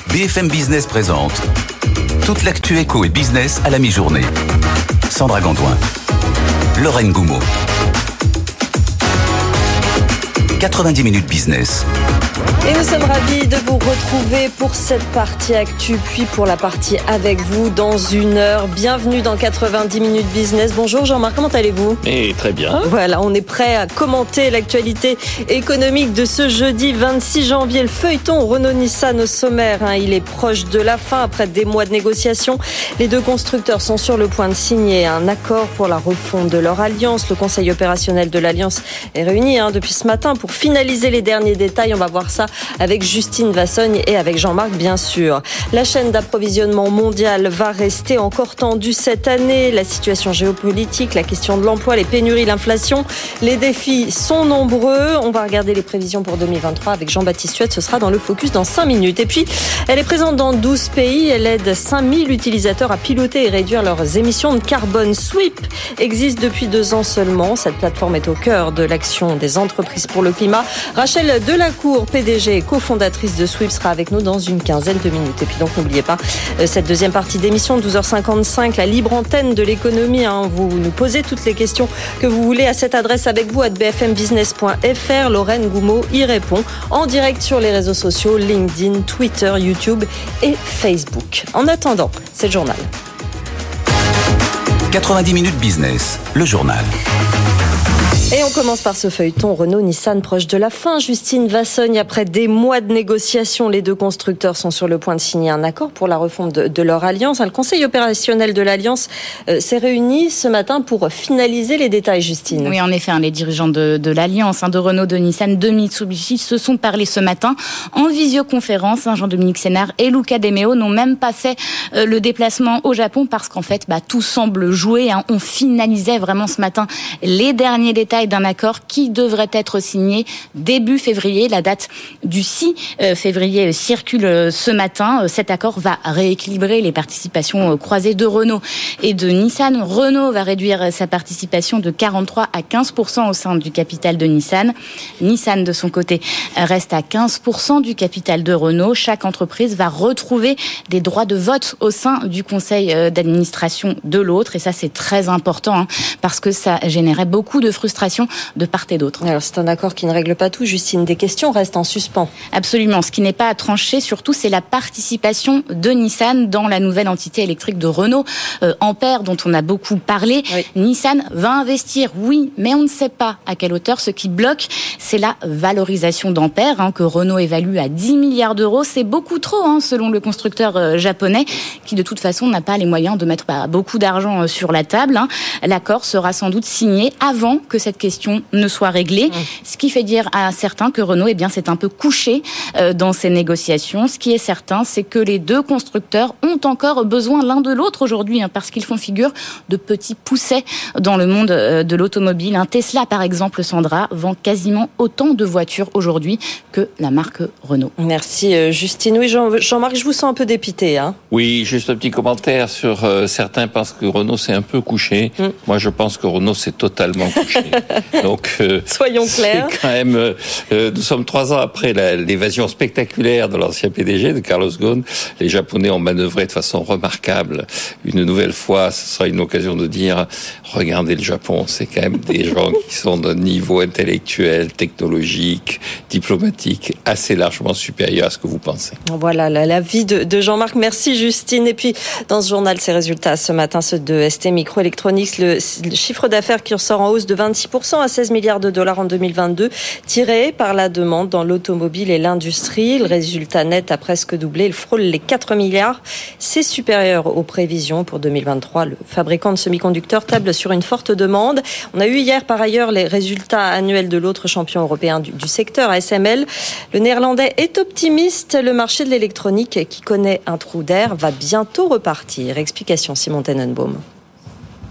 BFM Business présente toute l'actu éco et business à la mi-journée. Sandra Gandoin, Lorraine Goumeau. 90 minutes business. Et nous sommes ravis de vous retrouver pour cette partie actu, puis pour la partie avec vous dans une heure. Bienvenue dans 90 minutes business. Bonjour Jean-Marc, comment allez-vous ? Et très bien. Voilà, on est prêt à commenter l'actualité économique de ce jeudi 26 janvier. Le feuilleton Renault-Nissan au sommaire, il est proche de la fin après des mois de négociations. Les deux constructeurs sont sur le point de signer un accord pour la refonte de leur alliance. Le conseil opérationnel de l'alliance est réuni depuis ce matin pour finaliser les derniers détails. On va voir ça avec Justine Vassogne et avec Jean-Marc, bien sûr. La chaîne d'approvisionnement mondiale va rester encore tendue cette année. La situation géopolitique, la question de l'emploi, les pénuries, l'inflation, les défis sont nombreux. On va regarder les prévisions pour 2023 avec Jean-Baptiste Huet. Ce sera dans le Focus dans 5 minutes. Et puis, elle est présente dans 12 pays. Elle aide 5000 utilisateurs à piloter et réduire leurs émissions de carbone. Sweep existe depuis 2 ans seulement. Cette plateforme est au cœur de l'action des entreprises pour le climat. Rachel Delacour, PDG et cofondatrice de Sweep, sera avec nous dans une quinzaine de minutes. Et puis donc, n'oubliez pas cette deuxième partie d'émission, 12h55, la libre antenne de l'économie. Vous nous posez toutes les questions que vous voulez à cette adresse avec vous, @bfmbusiness.fr. Lorraine Goumeau y répond en direct sur les réseaux sociaux, LinkedIn, Twitter, YouTube et Facebook. En attendant, c'est le journal. 90 minutes business, le journal. Et on commence par ce feuilleton Renault-Nissan proche de la fin. Justine Vassogne, après des mois de négociations, les deux constructeurs sont sur le point de signer un accord pour la refonte de leur alliance. Le conseil opérationnel de l'alliance s'est réuni ce matin pour finaliser les détails, Justine. Oui, en effet, les dirigeants de l'alliance, de Renault, de Nissan, de Mitsubishi se sont parlé ce matin en visioconférence. Jean-Dominique Sénard et Luca De Meo n'ont même pas fait le déplacement au Japon parce qu'en fait, tout semble jouer. On finalisait vraiment ce matin les derniers détails d'un accord qui devrait être signé début février. La date du 6 février circule ce matin. Cet accord va rééquilibrer les participations croisées de Renault et de Nissan. Renault va réduire sa participation de 43 à 15% au sein du capital de Nissan. Nissan, de son côté, reste à 15% du capital de Renault. Chaque entreprise va retrouver des droits de vote au sein du conseil d'administration de l'autre. Et ça, c'est très important parce que ça générait beaucoup de frustration de part et d'autre. Alors c'est un accord qui ne règle pas tout, Justine. Des questions restent en suspens. Absolument. Ce qui n'est pas à trancher, surtout, c'est la participation de Nissan dans la nouvelle entité électrique de Renault, Ampère, dont on a beaucoup parlé. Oui. Nissan va investir, oui, mais on ne sait pas à quelle hauteur. Ce qui bloque, c'est la valorisation d'Ampère, que Renault évalue à 10 milliards d'euros. C'est beaucoup trop, selon le constructeur japonais, qui de toute façon n'a pas les moyens de mettre beaucoup d'argent sur la table. L'accord sera sans doute signé avant que cette question ne soit réglée. Ce qui fait dire à certains que Renault, s'est un peu couché dans ces négociations. Ce qui est certain, c'est que les deux constructeurs ont encore besoin l'un de l'autre aujourd'hui, parce qu'ils font figure de petits poussets dans le monde de l'automobile. Tesla, par exemple, Sandra, vend quasiment autant de voitures aujourd'hui que la marque Renault. Merci Justine. Oui, Jean-Marc, je vous sens un peu dépité. Oui, juste un petit commentaire sur certains pensent que Renault s'est un peu couché. Moi, je pense que Renault s'est totalement couché. Donc, soyons clairs. C'est quand même, nous sommes 3 ans après l'évasion spectaculaire de l'ancien PDG de Carlos Ghosn. Les Japonais ont manœuvré de façon remarquable. Une nouvelle fois, ce sera une occasion de dire, regardez le Japon, c'est quand même des gens qui sont d'un niveau intellectuel, technologique, diplomatique assez largement supérieur à ce que vous pensez. Voilà l'avis de Jean-Marc. Merci Justine. Et puis, dans ce journal, ces résultats ce matin, ceux de ST Microelectronics, le chiffre d'affaires qui ressort en hausse de 26% à 16 milliards de dollars en 2022, tiré par la demande dans l'automobile et l'industrie. Le résultat net a presque doublé. Il frôle les 4 milliards. C'est supérieur aux prévisions pour 2023. Le fabricant de semi-conducteurs table sur une forte demande. On a eu hier, par ailleurs, les résultats annuels de l'autre champion européen du secteur, ASML. Le néerlandais est optimiste. Le marché de l'électronique, qui connaît un trou d'air, va bientôt repartir. Explication Simon Tenenbaum.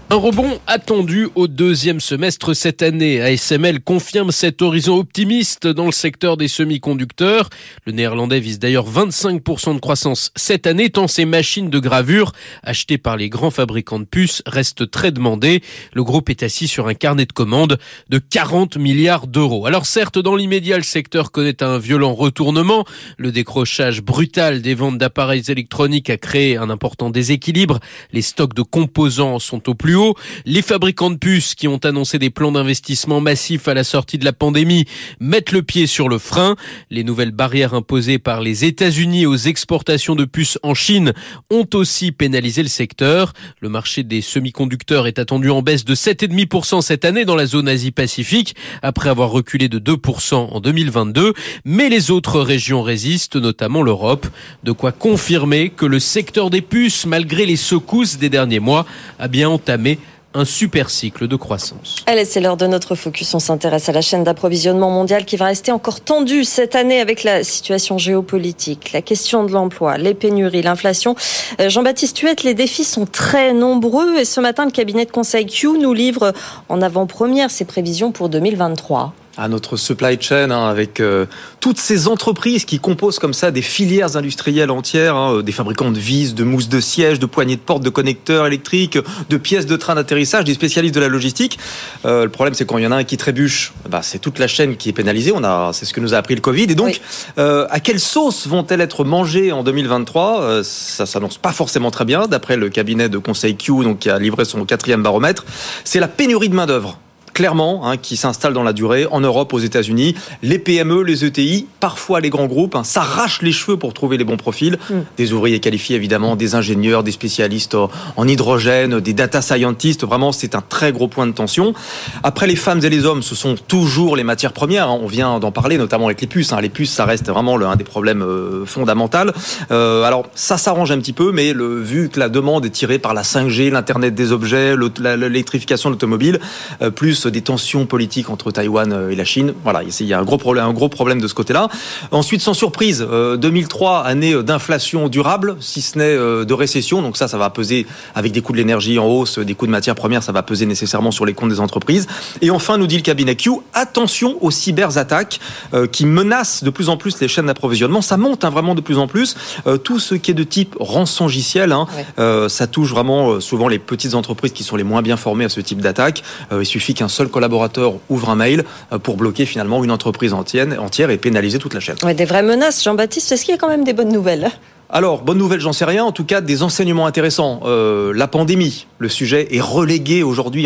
Un rebond attendu au deuxième semestre cette année. ASML confirme cet horizon optimiste dans le secteur des semi-conducteurs. Le néerlandais vise d'ailleurs 25% de croissance cette année, tant ces machines de gravure achetées par les grands fabricants de puces restent très demandées. Le groupe est assis sur un carnet de commandes de 40 milliards d'euros. Alors certes, dans l'immédiat, le secteur connaît un violent retournement. Le décrochage brutal des ventes d'appareils électroniques a créé un important déséquilibre. Les stocks de composants sont au plus haut. Les fabricants de puces qui ont annoncé des plans d'investissement massifs à la sortie de la pandémie mettent le pied sur le frein. Les nouvelles barrières imposées par les États-Unis aux exportations de puces en Chine ont aussi pénalisé le secteur. Le marché des semi-conducteurs est attendu en baisse de 7,5% cette année dans la zone Asie-Pacifique, après avoir reculé de 2% en 2022. Mais les autres régions résistent, notamment l'Europe. De quoi confirmer que le secteur des puces, malgré les secousses des derniers mois, a bien entamé un super cycle de croissance. Allez, c'est l'heure de notre focus. On s'intéresse à la chaîne d'approvisionnement mondiale qui va rester encore tendue cette année avec la situation géopolitique, la question de l'emploi, les pénuries, l'inflation. Jean-Baptiste Huette, les défis sont très nombreux et ce matin, le cabinet de conseil Q nous livre en avant-première ses prévisions pour 2023. À notre supply chain, avec toutes ces entreprises qui composent comme ça des filières industrielles entières, des fabricants de vis, de mousse de siège, de poignées de porte, de connecteurs électriques, de pièces de train d'atterrissage, des spécialistes de la logistique. Le problème, c'est quand il y en a un qui trébuche, c'est toute la chaîne qui est pénalisée. C'est ce que nous a appris le Covid. Et donc, à quelle sauce vont-elles être mangées en 2023 Ça s'annonce pas forcément très bien, d'après le cabinet de conseil Q, donc qui a livré son 4e baromètre. C'est la pénurie de main-d'œuvre. Clairement, qui s'installe dans la durée, en Europe, aux États-Unis. Les PME, les ETI, parfois les grands groupes, s'arrachent les cheveux pour trouver les bons profils. Des ouvriers qualifiés, évidemment, des ingénieurs, des spécialistes en hydrogène, des data scientists. Vraiment, c'est un très gros point de tension. Après, les femmes et les hommes, ce sont toujours les matières premières. On vient d'en parler, notamment avec les puces. Les puces, ça reste vraiment un des problèmes fondamentaux. Alors, ça s'arrange un petit peu, mais vu que la demande est tirée par la 5G, l'Internet des objets, l'électrification de l'automobile, plus des tensions politiques entre Taïwan et la Chine. Voilà, il y a un gros problème de ce côté-là. Ensuite, sans surprise, 2003, année d'inflation durable, si ce n'est de récession. Donc ça va peser avec des coûts de l'énergie en hausse, des coûts de matières premières, ça va peser nécessairement sur les comptes des entreprises. Et enfin, nous dit le cabinet Q, attention aux cyberattaques qui menacent de plus en plus les chaînes d'approvisionnement. Ça monte vraiment de plus en plus. Tout ce qui est de type rançongiciel, ça touche vraiment souvent les petites entreprises qui sont les moins bien formées à ce type d'attaque. Il suffit qu'un seul collaborateur ouvre un mail pour bloquer finalement une entreprise entière et pénaliser toute la chaîne. Ouais, des vraies menaces, Jean-Baptiste. Est-ce qu'il y a quand même des bonnes nouvelles ? Alors, bonne nouvelle, j'en sais rien. En tout cas, des enseignements intéressants. La pandémie, le sujet est relégué aujourd'hui,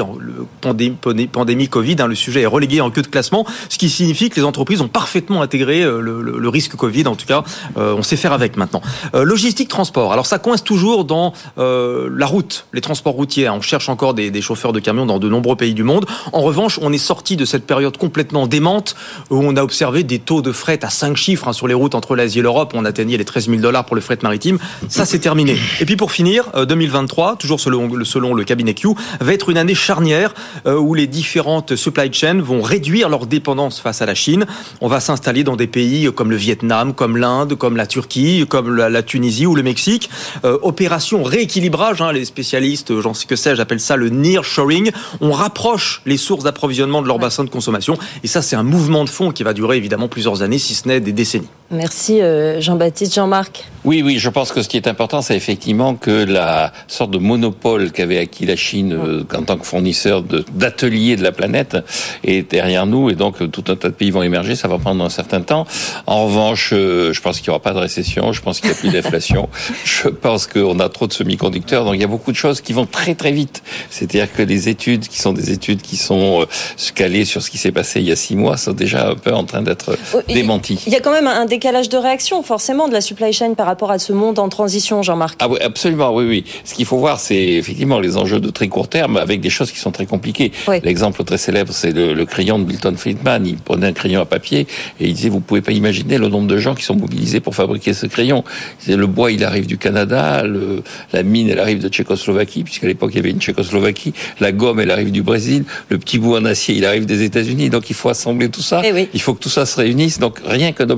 pandémie Covid, le sujet est relégué en queue de classement, ce qui signifie que les entreprises ont parfaitement intégré le risque Covid. En tout cas, on sait faire avec maintenant. Logistique, transport. Alors, ça coince toujours dans la route, les transports routiers. On cherche encore des chauffeurs de camions dans de nombreux pays du monde. En revanche, on est sorti de cette période complètement démente où on a observé des taux de fret à 5 chiffres sur les routes entre l'Asie et l'Europe. On atteignait les $13,000 pour le fret maritime, ça c'est terminé. Et puis pour finir, 2023, toujours selon le cabinet Q, va être une année charnière où les différentes supply chains vont réduire leur dépendance face à la Chine. On va s'installer dans des pays comme le Vietnam, comme l'Inde, comme la Turquie, comme la Tunisie ou le Mexique. Opération rééquilibrage, les spécialistes, j'appelle ça le nearshoring. On rapproche les sources d'approvisionnement de leur bassin de consommation. Et ça, c'est un mouvement de fond qui va durer évidemment plusieurs années, si ce n'est des décennies. Merci Jean-Baptiste. Jean-Marc. Oui, je pense que ce qui est important, c'est effectivement que la sorte de monopole qu'avait acquis la Chine en tant que fournisseur d'ateliers de la planète est derrière nous, et donc tout un tas de pays vont émerger, ça va prendre un certain temps. En revanche, je pense qu'il n'y aura pas de récession, je pense qu'il n'y a plus d'inflation, je pense qu'on a trop de semi-conducteurs, donc il y a beaucoup de choses qui vont très très vite. C'est-à-dire que les études qui sont calées sur ce qui s'est passé il y a 6 mois sont déjà un peu en train d'être démenties. Il y a quand même un décalage de réaction, forcément, de la supply chain par rapport à ce monde en transition, Jean-Marc. Ah oui, absolument, oui. Ce qu'il faut voir, c'est effectivement les enjeux de très court terme avec des choses qui sont très compliquées. Oui. L'exemple très célèbre, c'est le crayon de Milton Friedman. Il prenait un crayon à papier et il disait, vous pouvez pas imaginer le nombre de gens qui sont mobilisés pour fabriquer ce crayon. Il disait, le bois, il arrive du Canada, la mine, elle arrive de Tchécoslovaquie, puisqu'à l'époque, il y avait une Tchécoslovaquie. La gomme, elle arrive du Brésil. Le petit bout en acier, il arrive des États-Unis. Donc, il faut assembler tout ça. Oui. Il faut que tout ça se réunisse. Donc, rien qu'un objet aussi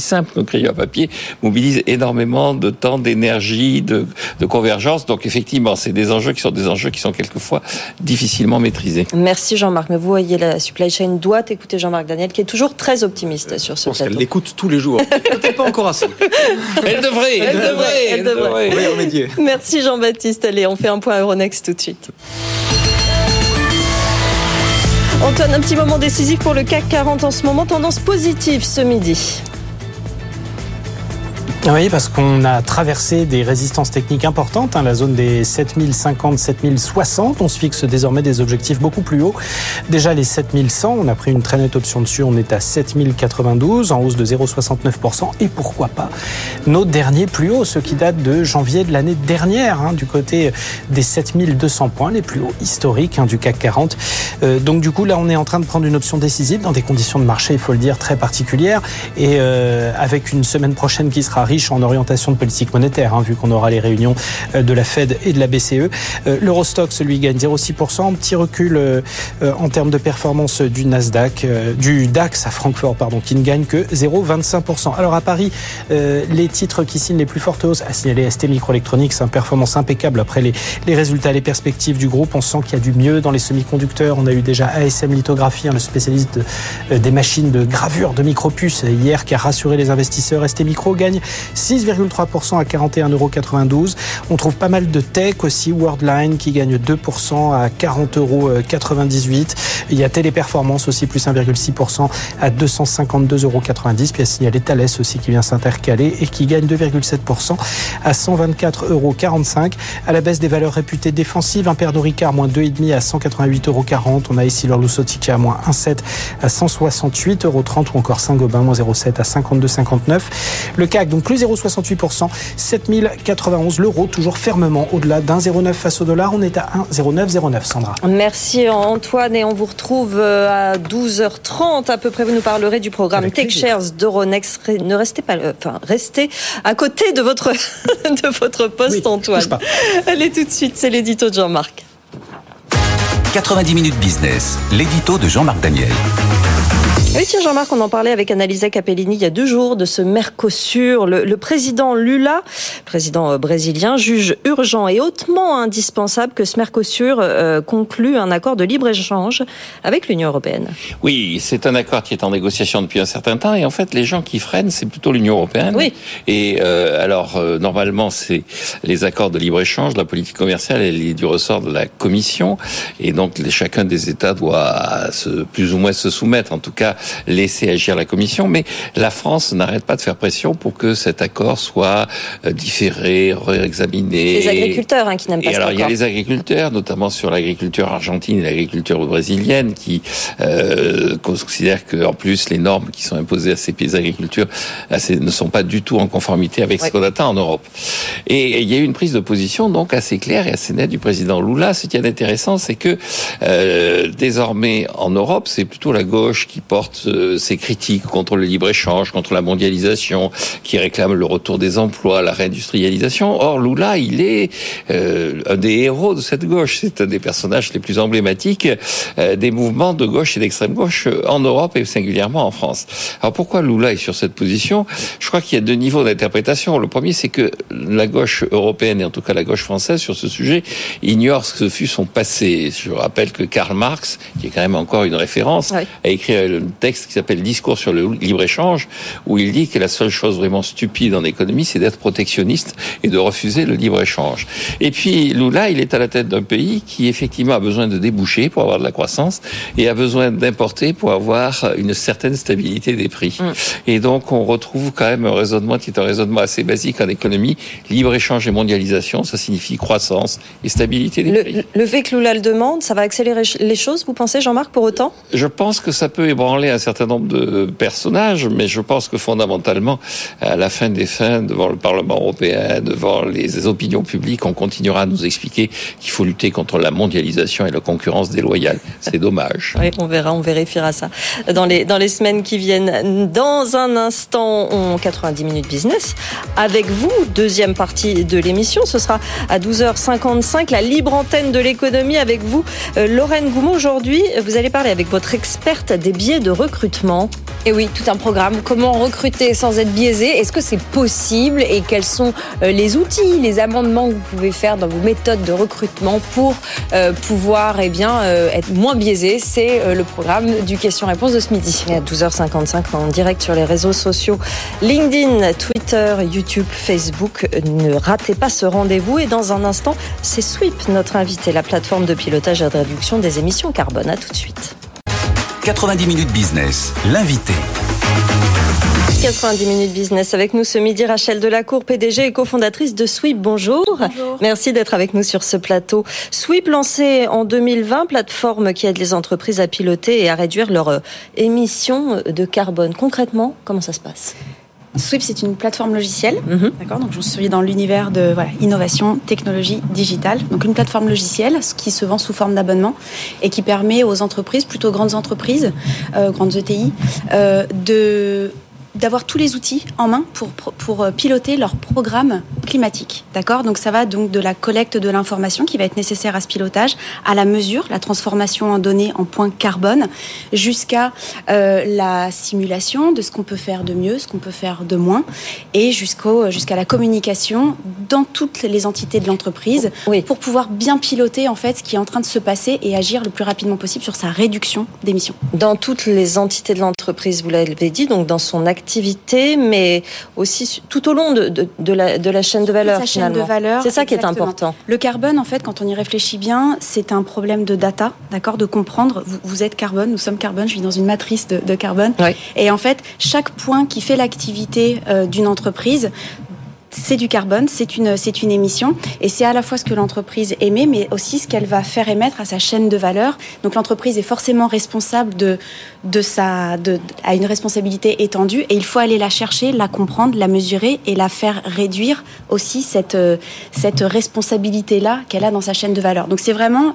simple qu'un crayon à papier mobilise énormément de temps, d'énergie, de convergence. Donc effectivement, c'est des enjeux qui sont quelquefois difficilement maîtrisés. Merci Jean-Marc. Mais vous voyez, la supply chain doit écouter Jean-Marc Daniel, qui est toujours très optimiste sur ce plateau. Je pense qu'elle l'écoute tous les jours. Peut-être pas encore assez. Elle devrait. On va y remédier. Merci Jean-Baptiste. Allez, on fait un point Euronext tout de suite. Antoine, un petit moment décisif pour le CAC 40 en ce moment. Tendance positive ce midi. Oui, parce qu'on a traversé des résistances techniques importantes, la zone des 7050, 7060. On se fixe désormais des objectifs beaucoup plus hauts. Déjà les 7100, on a pris une très nette option dessus, on est à 7092, en hausse de 0,69%. Et pourquoi pas nos derniers plus hauts, ceux qui datent de janvier de l'année dernière, du côté des 7200 points, les plus hauts historiques du CAC 40. Donc du coup, là, on est en train de prendre une option décisive dans des conditions de marché, il faut le dire, très particulières. Et avec une semaine prochaine qui sera riche en orientation de politique monétaire, vu qu'on aura les réunions de la Fed et de la BCE. L'Eurostoxx, lui, gagne 0,6%. Petit recul en termes de performance du Nasdaq, du DAX à Francfort, qui ne gagne que 0,25%. Alors à Paris, les titres qui signent les plus fortes hausses, à signaler ST Microelectronics, performance impeccable après les résultats, les perspectives du groupe. On sent qu'il y a du mieux dans les semi-conducteurs. On a eu déjà ASM Lithographie, le spécialiste des machines de gravure de micropuces hier, qui a rassuré les investisseurs. ST Micro gagne 6,3% à 41,92 €. On trouve pas mal de tech aussi, Worldline qui gagne 2% à 40,98 €. Il y a Téléperformance aussi, plus 1,6% à 252,90 €. Puis il y a signalé Thales aussi qui vient s'intercaler et qui gagne 2,7% à 124,45 €. À la baisse des valeurs réputées défensives, un Pernod Ricard moins 2,5 à 188,40 €. On a ici Luxottica moins 1,7 à 168,30 € ou encore Saint-Gobain moins 0,7 à 52,59. Le CAC donc plus 0,68%, 7091. L'euro toujours fermement au-delà d'1,09 face au dollar. On est à 1,0909, Sandra. Merci Antoine, et on vous retrouve à 12h30 à peu près. Vous nous parlerez du programme Tech Shares d'Euronext. Ne restez pas, restez à côté de votre poste, oui, Antoine. Allez, tout de suite, c'est l'édito de Jean-Marc. 90 minutes business, l'édito de Jean-Marc Daniel. Oui, tiens Jean-Marc, on en parlait avec Annalisa Capellini il y a 2 jours de ce Mercosur. Le président Lula, président brésilien, juge urgent et hautement indispensable que ce Mercosur conclue un accord de libre-échange avec l'Union européenne. Oui, c'est un accord qui est en négociation depuis un certain temps, et en fait les gens qui freinent, c'est plutôt l'Union européenne. Oui. Et normalement c'est les accords de libre-échange, la politique commerciale, elle est du ressort de la Commission, et donc chacun des États doit plus ou moins se soumettre, en tout cas laisser agir la Commission, mais la France n'arrête pas de faire pression pour que cet accord soit différé, réexaminé. Les agriculteurs qui n'aiment pas cet accord. Il y a les agriculteurs, notamment sur l'agriculture argentine et l'agriculture brésilienne, qui considèrent que, en plus, les normes qui sont imposées à ces pays d'agriculture ne sont pas du tout en conformité avec ce qu'on attend en Europe. Et il y a eu une prise de position donc assez claire et assez nette du président Lula. Ce qui est intéressant, c'est que désormais en Europe, c'est plutôt la gauche qui porte ses critiques contre le libre-échange, contre la mondialisation, qui réclame le retour des emplois, la réindustrialisation. Or, Lula, il est un des héros de cette gauche. C'est un des personnages les plus emblématiques des mouvements de gauche et d'extrême gauche en Europe et singulièrement en France. Alors, pourquoi Lula est sur cette position ? Je crois qu'il y a 2 niveaux d'interprétation. Le premier, c'est que la gauche européenne, et en tout cas la gauche française, sur ce sujet, ignore ce que fut son passé. Je rappelle que Karl Marx, qui est quand même encore une référence, a écrit un texte qui s'appelle Discours sur le libre-échange, où il dit que la seule chose vraiment stupide en économie, c'est d'être protectionniste et de refuser le libre-échange. Et puis Lula, il est à la tête d'un pays qui effectivement a besoin de débouchés pour avoir de la croissance et a besoin d'importer pour avoir une certaine stabilité des prix. Et donc on retrouve quand même un raisonnement qui est un raisonnement assez basique en économie. Libre-échange et mondialisation, ça signifie croissance et stabilité des prix. Le fait que Lula le demande, ça va accélérer les choses, vous pensez, Jean-Marc, pour autant ? Je pense que ça peut ébranler un certain nombre de personnages, mais je pense que fondamentalement, à la fin des fins, devant le Parlement européen, devant les opinions publiques, on continuera à nous expliquer qu'il faut lutter contre la mondialisation et la concurrence déloyale. C'est dommage. Oui, on verra, on vérifiera ça dans les semaines qui viennent. Dans un instant, 90 minutes business avec vous. Deuxième partie de l'émission, ce sera à 12h55, la libre antenne de l'économie avec vous. Lorraine Goumont, aujourd'hui, vous allez parler avec votre experte des biais de recrutement. Et oui, tout un programme. Comment recruter sans être biaisé? Est-ce que c'est possible? Et quels sont les outils, les amendements que vous pouvez faire dans vos méthodes de recrutement pour pouvoir être moins biaisé? C'est le programme du question-réponse de ce midi. Et à 12h55, en direct sur les réseaux sociaux LinkedIn, Twitter, YouTube, Facebook. Ne ratez pas ce rendez-vous. Et dans un instant, c'est Sweep, notre invité, la plateforme de pilotage et de réduction des émissions carbone. À tout de suite. 90 minutes business, l'invité. 90 minutes business avec nous ce midi, Rachel Delacour, PDG et cofondatrice de Sweep. Bonjour. Bonjour. Merci d'être avec nous sur ce plateau. Sweep, lancé en 2020, plateforme qui aide les entreprises à piloter et à réduire leurs émissions de carbone. Concrètement, comment ça se passe? Sweep, c'est une plateforme logicielle, d'accord. Donc, je suis dans l'univers de innovation, technologie, digitale. Donc, une plateforme logicielle qui se vend sous forme d'abonnement et qui permet aux entreprises, plutôt grandes entreprises, grandes ETI, d'avoir tous les outils en main pour piloter leur programme climatique, d'accord. Donc ça va donc de la collecte de l'information qui va être nécessaire à ce pilotage, à la mesure, la transformation en données en points carbone, jusqu'à la simulation de ce qu'on peut faire de mieux, ce qu'on peut faire de moins, et jusqu'à la communication dans toutes les entités de l'entreprise, pour pouvoir bien piloter en fait ce qui est en train de se passer et agir le plus rapidement possible sur sa réduction d'émissions. Dans toutes les entités de l'entreprise, vous l'avez dit, donc dans son activité, mais aussi tout au long de la chaîne de valeur. C'est ça qui est important. Le carbone, en fait, quand on y réfléchit bien, c'est un problème de data, d'accord, de comprendre. Vous êtes carbone, nous sommes carbone. Je vis dans une matrice de carbone. Oui. Et en fait, chaque point qui fait l'activité d'une entreprise, c'est du carbone, c'est une émission, et c'est à la fois ce que l'entreprise émet, mais aussi ce qu'elle va faire émettre à sa chaîne de valeur. Donc l'entreprise est forcément responsable à une responsabilité étendue, et il faut aller la chercher, la comprendre, la mesurer et la faire réduire aussi cette responsabilité-là qu'elle a dans sa chaîne de valeur. Donc c'est vraiment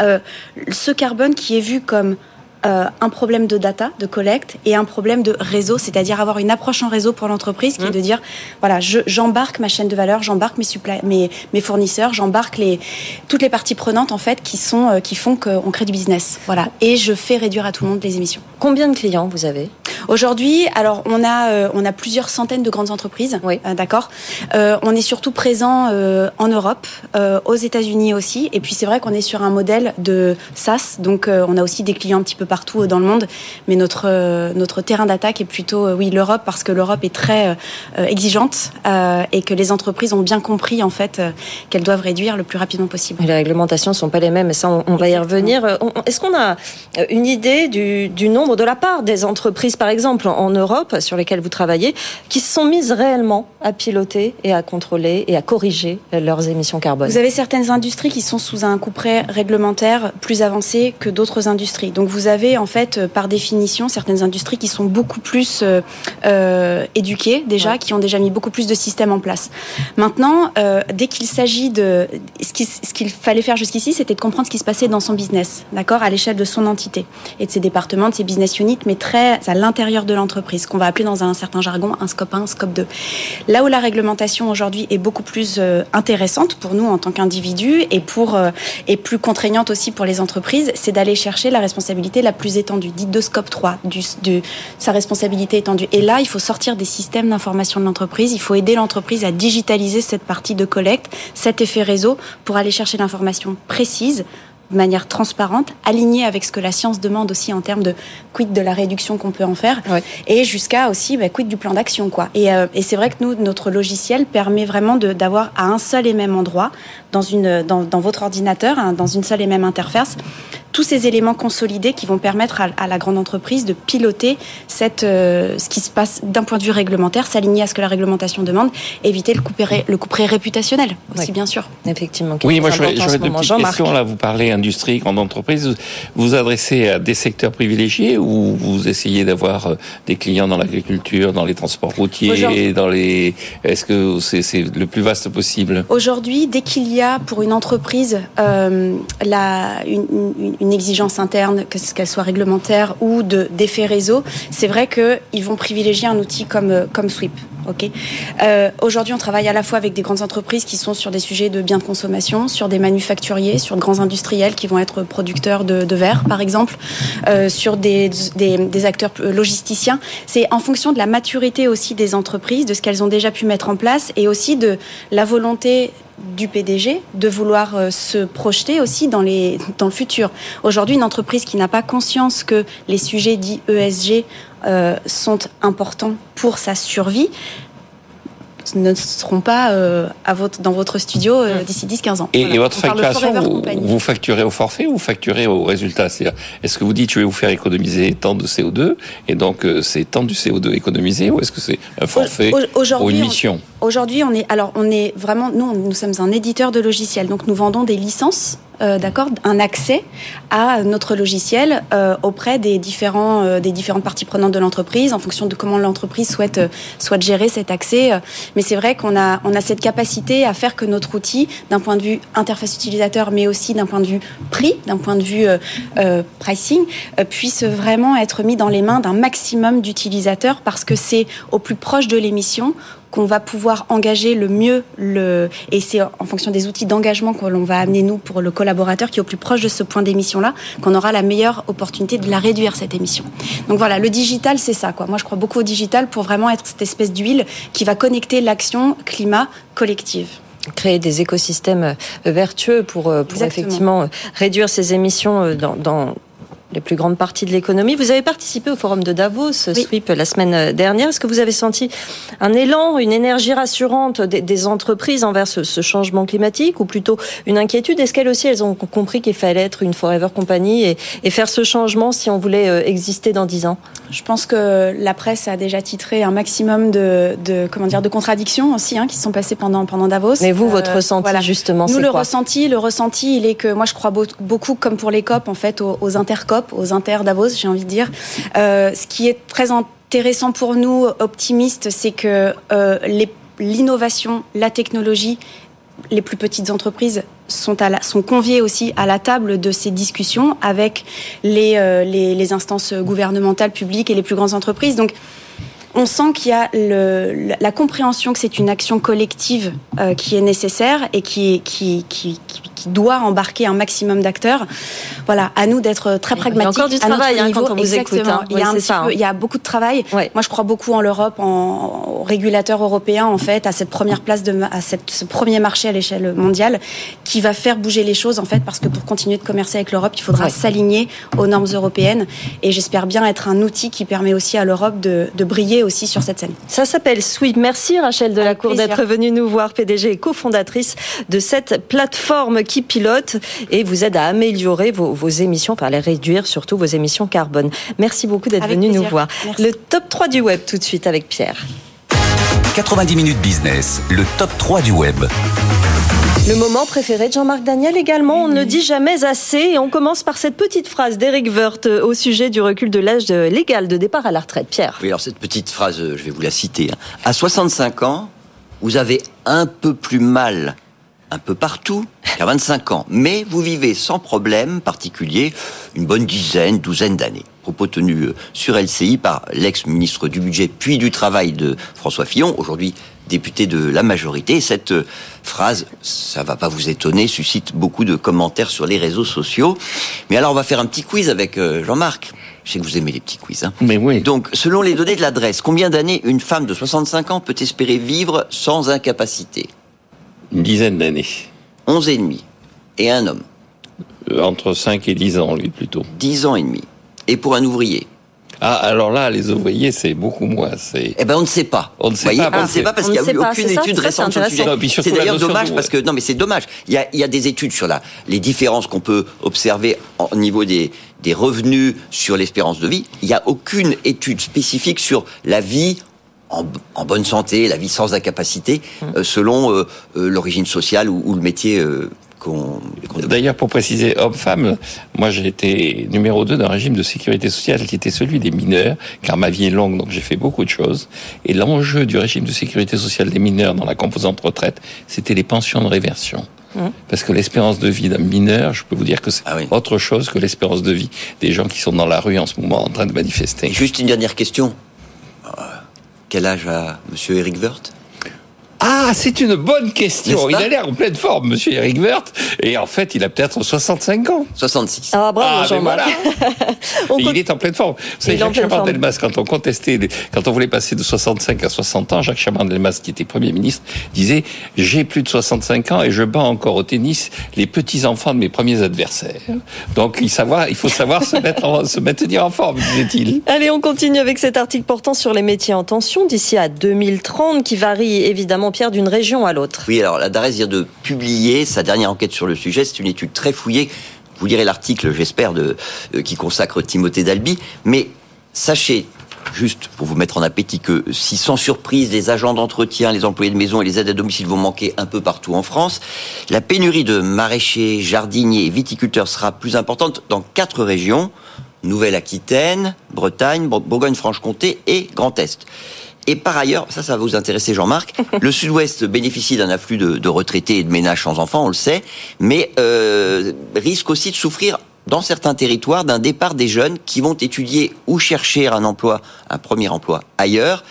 ce carbone qui est vu comme un problème de data, de collecte, et un problème de réseau, c'est-à-dire avoir une approche en réseau pour l'entreprise qui est de dire, voilà, j'embarque ma chaîne de valeur, j'embarque mes fournisseurs, j'embarque toutes les parties prenantes en fait qui font qu'on crée du business, voilà, et je fais réduire à tout le monde les émissions. Combien de clients vous avez aujourd'hui? Alors on a plusieurs centaines de grandes entreprises, d'accord. On est surtout présent en Europe, aux États-Unis aussi, et puis c'est vrai qu'on est sur un modèle de SaaS, donc on a aussi des clients un petit peu partout dans le monde, mais notre terrain d'attaque est plutôt l'Europe, parce que l'Europe est très exigeante et que les entreprises ont bien compris en fait qu'elles doivent réduire le plus rapidement possible. Et les réglementations ne sont pas les mêmes, et ça on va y revenir. Est-ce qu'on a une idée du nombre de la part des entreprises, par exemple en Europe, sur lesquelles vous travaillez, qui se sont mises réellement à piloter et à contrôler et à corriger leurs émissions carbone? Vous avez certaines industries qui sont sous un couperet réglementaire plus avancé que d'autres industries. Donc vous avez en fait, par définition, certaines industries qui sont beaucoup plus éduquées déjà, qui ont déjà mis beaucoup plus de systèmes en place. Maintenant, dès qu'il s'agit de ce qu'il fallait faire jusqu'ici, c'était de comprendre ce qui se passait dans son business, d'accord, à l'échelle de son entité et de ses départements, de ses business units, mais très à l'intérieur de l'entreprise, qu'on va appeler dans un certain jargon un scope 1, un scope 2. Là où la réglementation aujourd'hui est beaucoup plus intéressante pour nous en tant qu'individus et plus contraignante aussi pour les entreprises, c'est d'aller chercher la responsabilité la plus étendue, dite de scope 3, sa responsabilité étendue. Et là, il faut sortir des systèmes d'information de l'entreprise, il faut aider l'entreprise à digitaliser cette partie de collecte, cet effet réseau, pour aller chercher l'information précise, de manière transparente, alignée avec ce que la science demande aussi en termes de quid de la réduction qu'on peut en faire, et jusqu'à aussi quid du plan d'action, quoi. Et c'est vrai que nous, notre logiciel permet vraiment d'avoir à un seul et même endroit, dans votre ordinateur, dans une seule et même interface, tous ces éléments consolidés qui vont permettre à la grande entreprise de piloter ce qui se passe d'un point de vue réglementaire, s'aligner à ce que la réglementation demande, éviter le couperet réputationnel aussi, bien sûr. Effectivement. Oui, moi j'aurais deux petites questions. Là, vous parlez industrie, grande entreprise. Vous vous adressez à des secteurs privilégiés ou vous essayez d'avoir des clients dans l'agriculture, dans les transports routiers, est-ce que c'est le plus vaste possible? Aujourd'hui, dès qu'il y a pour une entreprise une exigence interne, qu'elle soit réglementaire ou d'effet réseau, c'est vrai qu'ils vont privilégier un outil comme Sweep. Ok. Aujourd'hui, on travaille à la fois avec des grandes entreprises qui sont sur des sujets de biens de consommation, sur des manufacturiers, sur de grands industriels qui vont être producteurs de verre, par exemple, sur des acteurs logisticiens. C'est en fonction de la maturité aussi des entreprises, de ce qu'elles ont déjà pu mettre en place et aussi de la volonté du PDG de vouloir se projeter aussi dans le futur. Aujourd'hui, une entreprise qui n'a pas conscience que les sujets dits ESG sont importants pour sa survie ne seront pas dans votre studio d'ici 10-15 ans. Et votre facturation, vous facturez au forfait ou vous facturez au résultat? C'est-à-dire, est-ce que vous dites je vais vous faire économiser tant de CO2 et donc c'est tant du CO2 économisé, ou est-ce que c'est un forfait ou une mission? Aujourd'hui, on est vraiment, nous sommes un éditeur de logiciels, donc nous vendons des licences, d'accord, un accès à notre logiciel auprès des différentes parties prenantes de l'entreprise, en fonction de comment l'entreprise souhaite gérer cet accès. Mais c'est vrai qu'on a cette capacité à faire que notre outil, d'un point de vue interface utilisateur, mais aussi d'un point de vue prix, d'un point de vue pricing, puisse vraiment être mis dans les mains d'un maximum d'utilisateurs, parce que c'est au plus proche de l'émission qu'on va pouvoir engager le mieux et c'est en fonction des outils d'engagement que l'on va amener nous pour le collaborateur qui est au plus proche de ce point d'émission-là, qu'on aura la meilleure opportunité de la réduire, cette émission. Donc voilà, le digital, c'est ça, quoi. Moi, je crois beaucoup au digital pour vraiment être cette espèce d'huile qui va connecter l'action climat collective. Créer des écosystèmes vertueux pour effectivement réduire ces émissions dans les plus grandes parties de l'économie. Vous avez participé au forum de Davos, SWIP, la semaine dernière. Est-ce que vous avez senti un élan, une énergie rassurante des entreprises envers ce changement climatique, ou plutôt une inquiétude? Est-ce qu'elles aussi, elles ont compris qu'il fallait être une Forever Company et faire ce changement si on voulait exister dans 10 ans? Je pense que la presse a déjà titré un maximum de contradictions aussi, qui se sont passées pendant Davos. Mais vous, votre ressenti, justement, c'est quoi? Nous, le ressenti, il est que moi, je crois beaucoup, comme pour les COP, en fait, aux interCOP, aux inter-Davos, j'ai envie de dire. Ce qui est très intéressant pour nous, optimistes, c'est que l'innovation, la technologie, les plus petites entreprises sont conviées aussi à la table de ces discussions avec les instances gouvernementales, publiques et les plus grandes entreprises. Donc, on sent qu'il y a la compréhension que c'est une action collective qui est nécessaire et qui doit embarquer un maximum d'acteurs. Voilà, à nous d'être très pragmatiques. Il y a encore du travail quand on vous écoute. Il y a beaucoup de travail. Ouais. Moi, je crois beaucoup en l'Europe, aux régulateurs européens, en fait, à cette première place, ce premier marché à l'échelle mondiale, qui va faire bouger les choses, en fait, parce que pour continuer de commercer avec l'Europe, il faudra s'aligner aux normes européennes. Et j'espère bien être un outil qui permet aussi à l'Europe de briller aussi sur cette scène. Ça s'appelle SWIP. Merci Rachel Delacour d'être venue nous voir, PDG et cofondatrice de cette plateforme qui pilote et vous aide à améliorer vos émissions, enfin à les réduire, surtout vos émissions carbone. Merci beaucoup d'être venu nous voir. Merci. Le top 3 du web tout de suite avec Pierre. 90 minutes business, le top 3 du web. Le moment préféré de Jean-Marc Daniel également, on ne le dit jamais assez, et on commence par cette petite phrase d'Éric Woerth au sujet du recul de l'âge légal de départ à la retraite. Pierre. Oui, alors cette petite phrase, je vais vous la citer. À 65 ans, vous avez un peu plus mal un peu partout qu'à 25 ans, mais vous vivez sans problème particulier une bonne douzaine d'années. Propos tenus sur LCI par l'ex-ministre du Budget puis du Travail de François Fillon, aujourd'hui député de la majorité. Et cette phrase, ça va pas vous étonner, suscite beaucoup de commentaires sur les réseaux sociaux. Mais alors on va faire un petit quiz avec Jean-Marc. Je sais que vous aimez les petits quiz. Mais oui. Donc, selon les données de l'adresse, combien d'années une femme de 65 ans peut espérer vivre sans incapacité? Une dizaine d'années. 11 et demi. Et un homme? Entre 5 et 10 ans, lui, plutôt. 10 ans et demi. Et pour un ouvrier? Ah, alors là, les ouvriers, c'est beaucoup moins. Eh ben, on ne sait pas. On ne sait pas. On ne sait pas parce qu'il n'y a eu aucune étude récente sur le sujet. C'est d'ailleurs dommage parce que, non, mais c'est dommage. Il y a des études sur les différences qu'on peut observer au niveau des revenus sur l'espérance de vie. Il n'y a aucune étude spécifique sur la vie en bonne santé, la vie sans incapacité, selon l'origine sociale ou le métier qu'on D'ailleurs, pour préciser, homme-femme, moi j'ai été numéro 2 d'un régime de sécurité sociale qui était celui des mineurs, car ma vie est longue, donc j'ai fait beaucoup de choses. Et l'enjeu du régime de sécurité sociale des mineurs dans la composante retraite, c'était les pensions de réversion. Parce que l'espérance de vie d'un mineur, je peux vous dire que c'est autre chose que l'espérance de vie des gens qui sont dans la rue en ce moment en train de manifester. Juste une dernière question. Quel âge a monsieur Eric Woerth ? Ah, c'est une bonne question. Il a l'air en pleine forme, monsieur Eric Woerth. Et en fait, il a peut-être 65 ans. 66. Ah, bravo, Jean-Marc. Voilà. Et il est en pleine forme. Vous savez, Jacques Chaban-Delmas, quand on voulait passer de 65 à 60 ans, Jacques Chaban-Delmas, qui était Premier ministre, disait « J'ai plus de 65 ans et je bats encore au tennis les petits-enfants de mes premiers adversaires. » Donc, il faut savoir se maintenir en forme, disait-il. Allez, on continue avec cet article portant sur les métiers en tension d'ici à 2030, qui varie évidemment, Pierre, d'une région à l'autre. Oui, alors la DARES vient de publier sa dernière enquête sur le sujet. C'est une étude très fouillée. Vous lirez l'article, j'espère, qui consacre Timothée Dalby. Mais sachez, juste pour vous mettre en appétit, que si sans surprise, les agents d'entretien, les employés de maison et les aides à domicile vont manquer un peu partout en France, la pénurie de maraîchers, jardiniers et viticulteurs sera plus importante dans 4 régions. Nouvelle-Aquitaine, Bretagne, Bourgogne-Franche-Comté et Grand Est. Et par ailleurs, ça va vous intéresser Jean-Marc, le Sud-Ouest bénéficie d'un afflux de retraités et de ménages sans enfants, on le sait, mais risque aussi de souffrir dans certains territoires d'un départ des jeunes qui vont étudier ou chercher un premier emploi ailleurs,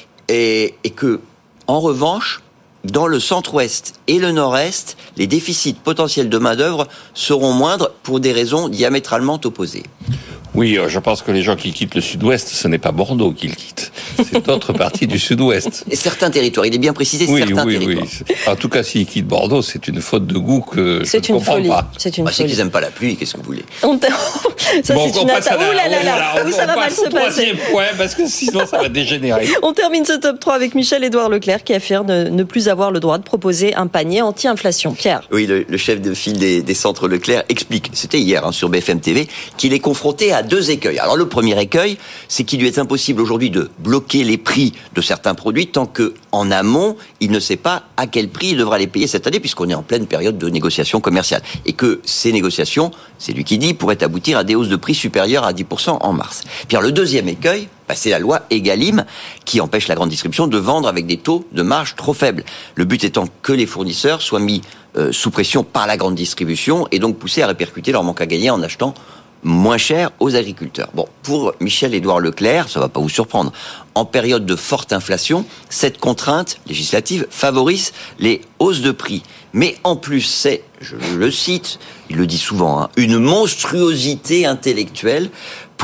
et que, en revanche, dans le centre-ouest et le nord-est, les déficits potentiels de main-d'œuvre seront moindres pour des raisons diamétralement opposées. Oui, je pense que les gens qui quittent le Sud-Ouest, ce n'est pas Bordeaux qu'ils quittent. C'est d'autres parties du Sud-Ouest. Et certains territoires, il est bien précisé, certains territoires. Oui. En tout cas, s'ils quittent Bordeaux, c'est une faute de goût que je ne comprends pas. C'est une folie. C'est qu'ils n'aiment pas la pluie, qu'est-ce que vous voulez ? Ça, c'est une attaque. Oh là là là, oui, ça va mal se passer. Troisième point, parce que sinon, ça va dégénérer. On termine ce top 3 avec Michel-Édouard Leclerc qui affirme ne plus avoir le droit de proposer un panier anti-inflation. Pierre. Oui, le chef de file des centres Leclerc explique, c'était hier sur BFM TV, qu'il est confronté à 2 écueils. Alors le premier écueil, c'est qu'il lui est impossible aujourd'hui de bloquer les prix de certains produits tant que, en amont, il ne sait pas à quel prix il devra les payer cette année puisqu'on est en pleine période de négociation commerciale. Et que ces négociations, c'est lui qui dit, pourraient aboutir à des hausses de prix supérieures à 10% en mars. Puis le deuxième écueil, c'est la loi Egalim qui empêche la grande distribution de vendre avec des taux de marge trop faibles. Le but étant que les fournisseurs soient mis sous pression par la grande distribution et donc poussés à répercuter leur manque à gagner en achetant moins cher aux agriculteurs. Bon, pour Michel-Édouard Leclerc, ça va pas vous surprendre, en période de forte inflation, cette contrainte législative favorise les hausses de prix. Mais en plus, c'est, je le cite, il le dit souvent, une monstruosité intellectuelle. Pourquoi ?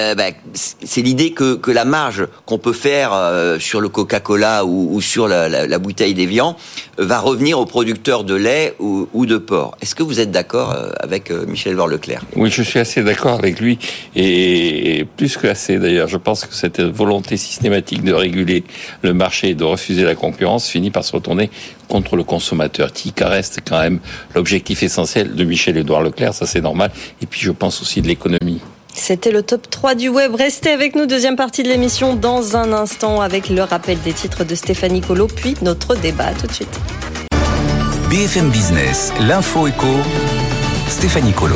C'est l'idée que la marge qu'on peut faire sur le Coca-Cola ou sur la bouteille d'Évian va revenir aux producteurs de lait ou de porc. Est-ce que vous êtes d'accord avec Michel-Édouard Leclerc ? Oui, je suis assez d'accord avec lui, et plus que assez d'ailleurs. Je pense que cette volonté systématique de réguler le marché et de refuser la concurrence finit par se retourner contre le consommateur, qui reste quand même l'objectif essentiel de Michel-Édouard Leclerc, ça c'est normal, et puis je pense aussi de l'économie. C'était le top 3 du web. Restez avec nous, deuxième partie de l'émission dans un instant avec le rappel des titres de Stéphanie Colo, puis notre débat. À tout de suite. BFM Business, l'info éco, Stéphanie Colo.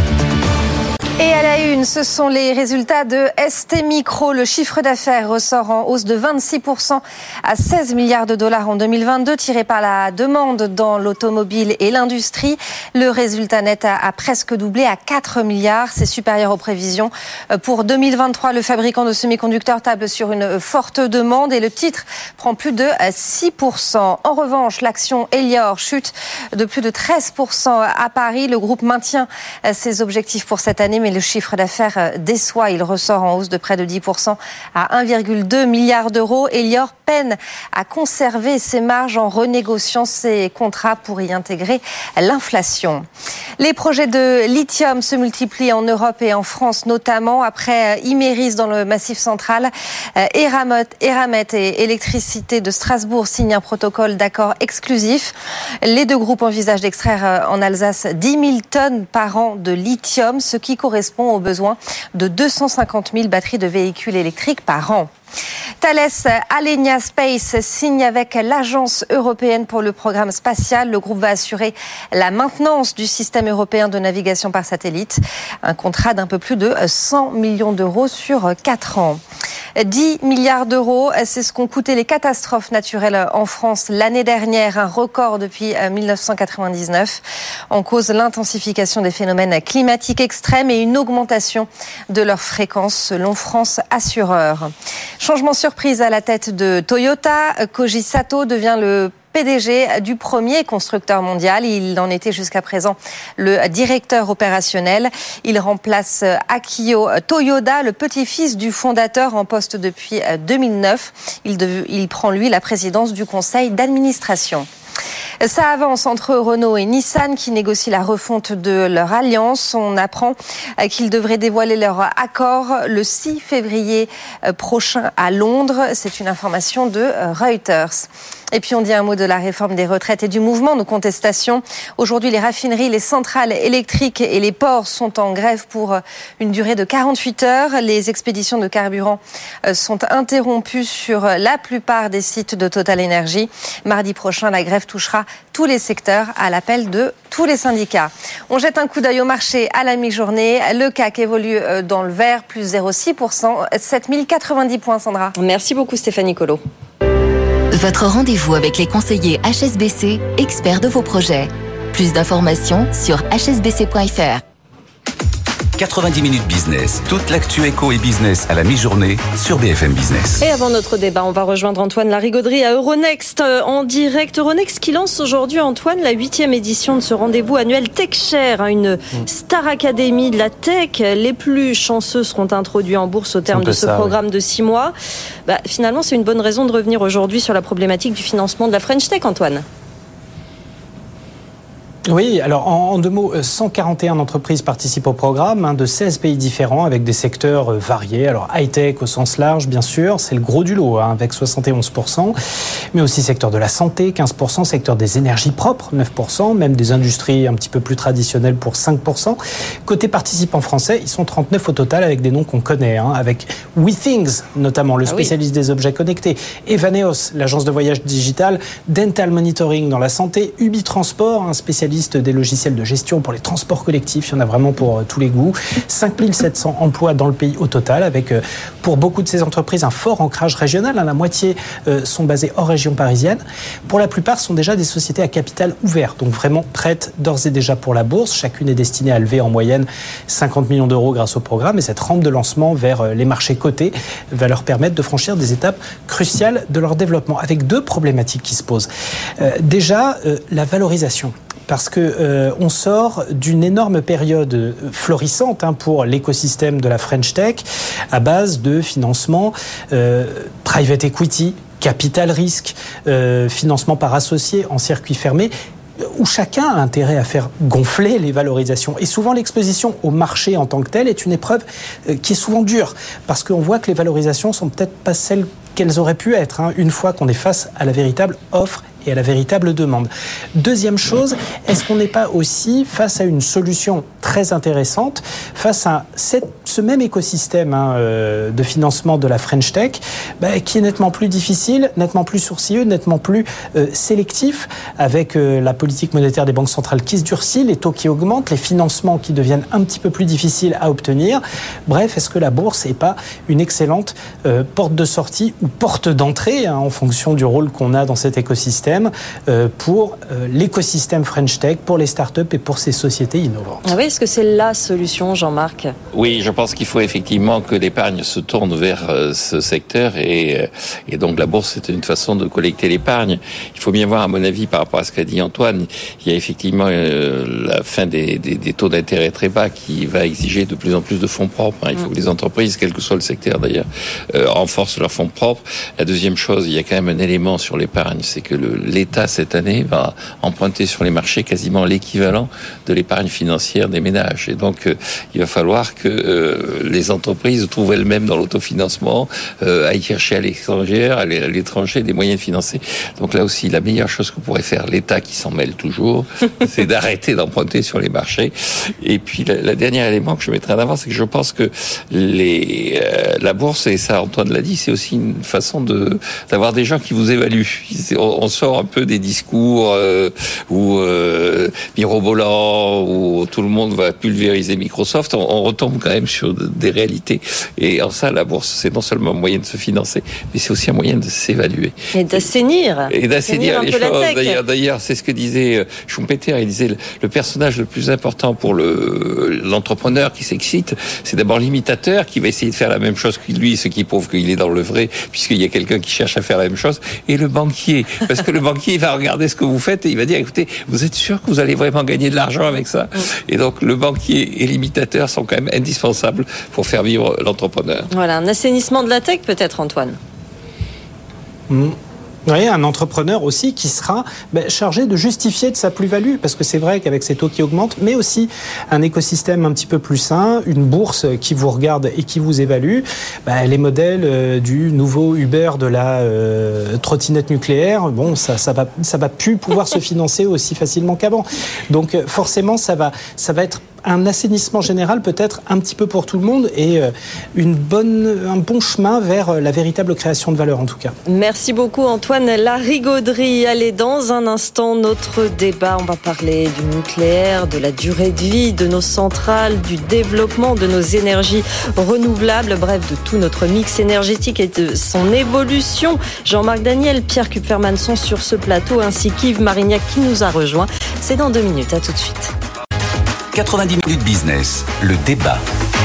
Et à la une, ce sont les résultats de ST Micro. Le chiffre d'affaires ressort en hausse de 26% à 16 milliards de dollars en 2022, tiré par la demande dans l'automobile et l'industrie. Le résultat net a presque doublé à 4 milliards. C'est supérieur aux prévisions. Pour 2023, le fabricant de semi-conducteurs table sur une forte demande et le titre prend plus de 6%. En revanche, l'action Elior chute de plus de 13% à Paris. Le groupe maintient ses objectifs pour cette année, mais le chiffre d'affaires déçoit. Il ressort en hausse de près de 10% à 1,2 milliard d'euros. Elior peine à conserver ses marges en renégociant ses contrats pour y intégrer l'inflation. Les projets de lithium se multiplient en Europe et en France notamment. Après Imerys dans le Massif central, Eramet et Électricité de Strasbourg signent un protocole d'accord exclusif. Les 2 groupes envisagent d'extraire en Alsace 10 000 tonnes par an de lithium, ce qui correspond aux besoins de 250 000 batteries de véhicules électriques par an. Thales Alenia Space signe avec l'Agence européenne pour le programme spatial. Le groupe va assurer la maintenance du système européen de navigation par satellite. Un contrat d'un peu plus de 100 millions d'euros sur 4 ans. 10 milliards d'euros, c'est ce qu'ont coûté les catastrophes naturelles en France l'année dernière, un record depuis 1999. En cause, l'intensification des phénomènes climatiques extrêmes et une augmentation de leur fréquence selon France Assureurs. Changement surprise à la tête de Toyota. Koji Sato devient le PDG du premier constructeur mondial. Il en était jusqu'à présent le directeur opérationnel. Il remplace Akio Toyoda, le petit-fils du fondateur en poste depuis 2009. Il prend, lui, la présidence du conseil d'administration. Ça avance entre Renault et Nissan qui négocient la refonte de leur alliance. On apprend qu'ils devraient dévoiler leur accord le 6 février prochain à Londres. C'est une information de Reuters. Et puis on dit un mot de la réforme des retraites et du mouvement de contestation. Aujourd'hui, les raffineries, les centrales électriques et les ports sont en grève pour une durée de 48 heures. Les expéditions de carburant sont interrompues sur la plupart des sites de Total Energy. Mardi prochain, la grève touchera tous les secteurs à l'appel de tous les syndicats. On jette un coup d'œil au marché à la mi-journée. Le CAC évolue dans le vert, plus 0,6%, 7090 points, Sandra. Merci beaucoup Stéphanie Colo. Votre rendez-vous avec les conseillers HSBC, experts de vos projets. Plus d'informations sur hsbc.fr. 90 minutes business, toute l'actu éco et business à la mi-journée sur BFM Business. Et avant notre débat, on va rejoindre Antoine Larigauderie à Euronext en direct. Euronext qui lance aujourd'hui, Antoine, la 8e édition de ce rendez-vous annuel TechShare, une Star Academy de la tech. Les plus chanceux seront introduits en bourse au terme de ce programme de 6 mois. Finalement, c'est une bonne raison de revenir aujourd'hui sur la problématique du financement de la French Tech, Antoine. Oui, alors en 2 mots, 141 entreprises participent au programme de 16 pays différents avec des secteurs variés. Alors high-tech au sens large, bien sûr, c'est le gros du lot avec 71%, mais aussi secteur de la santé, 15%, secteur des énergies propres, 9%, même des industries un petit peu plus traditionnelles pour 5%. Côté participants français, ils sont 39 au total avec des noms qu'on connaît, avec WeThings, notamment le spécialiste des objets connectés, Evaneos, l'agence de voyage digital, Dental Monitoring dans la santé, Ubi Transport, un spécialiste des logiciels de gestion pour les transports collectifs, il y en a vraiment pour tous les goûts. 5700 emplois dans le pays au total, avec pour beaucoup de ces entreprises un fort ancrage régional. La moitié sont basées hors région parisienne. Pour la plupart, sont déjà des sociétés à capital ouvert, donc vraiment prêtes d'ores et déjà pour la bourse. Chacune est destinée à lever en moyenne 50 millions d'euros grâce au programme, et cette rampe de lancement vers les marchés cotés va leur permettre de franchir des étapes cruciales de leur développement, avec 2 problématiques qui se posent. Déjà, la valorisation. Parce que on sort d'une énorme période florissante pour l'écosystème de la French Tech à base de financement private equity, capital risque, financement par associés en circuit fermé, où chacun a intérêt à faire gonfler les valorisations. Et souvent, l'exposition au marché en tant que tel est une épreuve qui est souvent dure, parce qu'on voit que les valorisations sont peut-être pas celles qu'elles auraient pu être, une fois qu'on est face à la véritable offre et à la véritable demande. Deuxième chose, est-ce qu'on n'est pas aussi face à une solution très intéressante, face à ce même écosystème de financement de la French Tech, qui est nettement plus difficile, nettement plus sourcilleux, nettement plus sélectif, avec la politique monétaire des banques centrales qui se durcit, les taux qui augmentent, les financements qui deviennent un petit peu plus difficiles à obtenir. Bref, est-ce que la bourse n'est pas une excellente porte de sortie ou porte d'entrée, en fonction du rôle qu'on a dans cet écosystème, pour l'écosystème French Tech, pour les startups et pour ces sociétés innovantes. Ah oui, est-ce que c'est la solution, Jean-Marc ? Oui, je pense qu'il faut effectivement que l'épargne se tourne vers ce secteur et donc la bourse, c'est une façon de collecter l'épargne. Il faut bien voir, à mon avis, par rapport à ce qu'a dit Antoine, il y a effectivement la fin des taux d'intérêt très bas qui va exiger de plus en plus de fonds propres. Il faut que les entreprises, quel que soit le secteur d'ailleurs, renforcent leurs fonds propres. La deuxième chose, il y a quand même un élément sur l'épargne, c'est que l'État, cette année, va emprunter sur les marchés quasiment l'équivalent de l'épargne financière des ménages. Et donc, il va falloir que les entreprises trouvent elles-mêmes dans l'autofinancement, aillent chercher à l'étranger des moyens de financer. Donc là aussi, la meilleure chose que pourrait faire l'État, qui s'en mêle toujours, c'est d'arrêter d'emprunter sur les marchés. Et puis, la dernière élément que je mettrai en avant, c'est que je pense que la bourse, et ça Antoine l'a dit, c'est aussi une façon d'avoir des gens qui vous évaluent. On sort un peu des discours où mirobolants, où tout le monde va pulvériser Microsoft. On retombe quand même sur sur des réalités. Et en ça, la bourse, c'est non seulement un moyen de se financer, mais c'est aussi un moyen de s'évaluer. Et d'assainir. Et d'assainir les choses. D'ailleurs, c'est ce que disait Schumpeter. Il disait le personnage le plus important pour l'entrepreneur qui s'excite, c'est d'abord l'imitateur qui va essayer de faire la même chose que lui, ce qui prouve qu'il est dans le vrai, puisqu'il y a quelqu'un qui cherche à faire la même chose, et le banquier. Parce que le banquier, il va regarder ce que vous faites et il va dire, écoutez, vous êtes sûr que vous allez vraiment gagner de l'argent avec ça? Et donc, le banquier et l'imitateur sont quand même indispensables pour faire vivre l'entrepreneur. Voilà, un assainissement de la tech peut-être, Antoine. Oui, un entrepreneur aussi qui sera chargé de justifier de sa plus-value, parce que c'est vrai qu'avec ces taux qui augmentent, mais aussi un écosystème un petit peu plus sain, une bourse qui vous regarde et qui vous évalue, les modèles du nouveau Uber de la trottinette nucléaire, ça va plus pouvoir se financer aussi facilement qu'avant. Donc forcément, ça va être un assainissement général peut-être un petit peu pour tout le monde et un bon chemin vers la véritable création de valeur en tout cas. Merci beaucoup Antoine Larigauderie. Allez, dans un instant, notre débat, on va parler du nucléaire, de la durée de vie de nos centrales, du développement de nos énergies renouvelables, bref, de tout notre mix énergétique et de son évolution. Jean-Marc Daniel, Pierre Kupferman sont sur ce plateau, ainsi qu'Yves Marignac qui nous a rejoint. C'est dans 2 minutes, à tout de suite. 90 minutes business, le débat.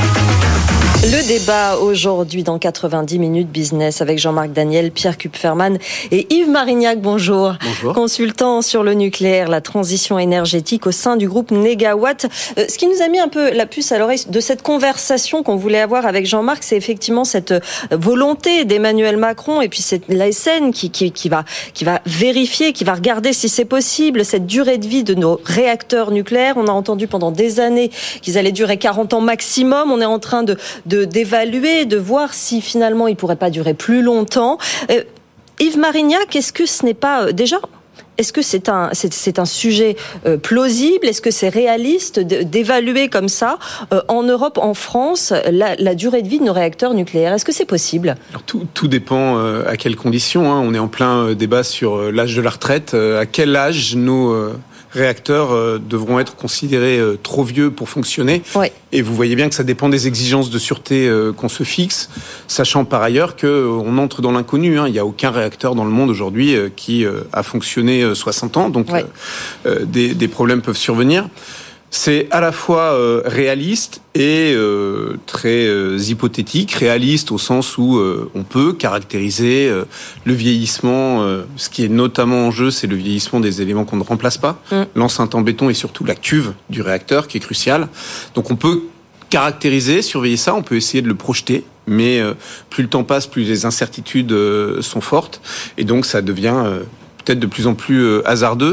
Le débat aujourd'hui dans 90 minutes business avec Jean-Marc Daniel, Pierre Kupferman et Yves Marignac. Bonjour. Bonjour. Consultant sur le nucléaire, la transition énergétique au sein du groupe Négawatt. Ce qui nous a mis un peu la puce à l'oreille de cette conversation qu'on voulait avoir avec Jean-Marc, c'est effectivement cette volonté d'Emmanuel Macron et puis c'est l'ASN qui va vérifier, qui va regarder si c'est possible, cette durée de vie de nos réacteurs nucléaires. On a entendu pendant des années qu'ils allaient durer 40 ans maximum. On est en train d'évaluer, de voir si finalement ils pourraient pas durer plus longtemps. Yves Marignac, est-ce que ce n'est pas déjà, est-ce que c'est un sujet plausible? Est-ce que c'est réaliste d'évaluer comme ça en Europe, en France, la durée de vie de nos réacteurs nucléaires? Est-ce que c'est possible? Alors tout dépend à quelles conditions. On est en plein débat sur l'âge de la retraite. À quel âge nos réacteurs devront être considérés trop vieux pour fonctionner. Ouais. Et vous voyez bien que ça dépend des exigences de sûreté qu'on se fixe, sachant par ailleurs qu'on entre dans l'inconnu. Il n'y a aucun réacteur dans le monde aujourd'hui qui a fonctionné 60 ans, donc des problèmes peuvent survenir. C'est à la fois réaliste et très hypothétique. Réaliste au sens où on peut caractériser le vieillissement. Ce qui est notamment en jeu, c'est le vieillissement des éléments qu'on ne remplace pas. L'enceinte en béton et surtout la cuve du réacteur qui est cruciale. Donc on peut caractériser, surveiller ça. On peut essayer de le projeter. Mais plus le temps passe, plus les incertitudes sont fortes. Et donc ça devient peut-être de plus en plus hasardeux.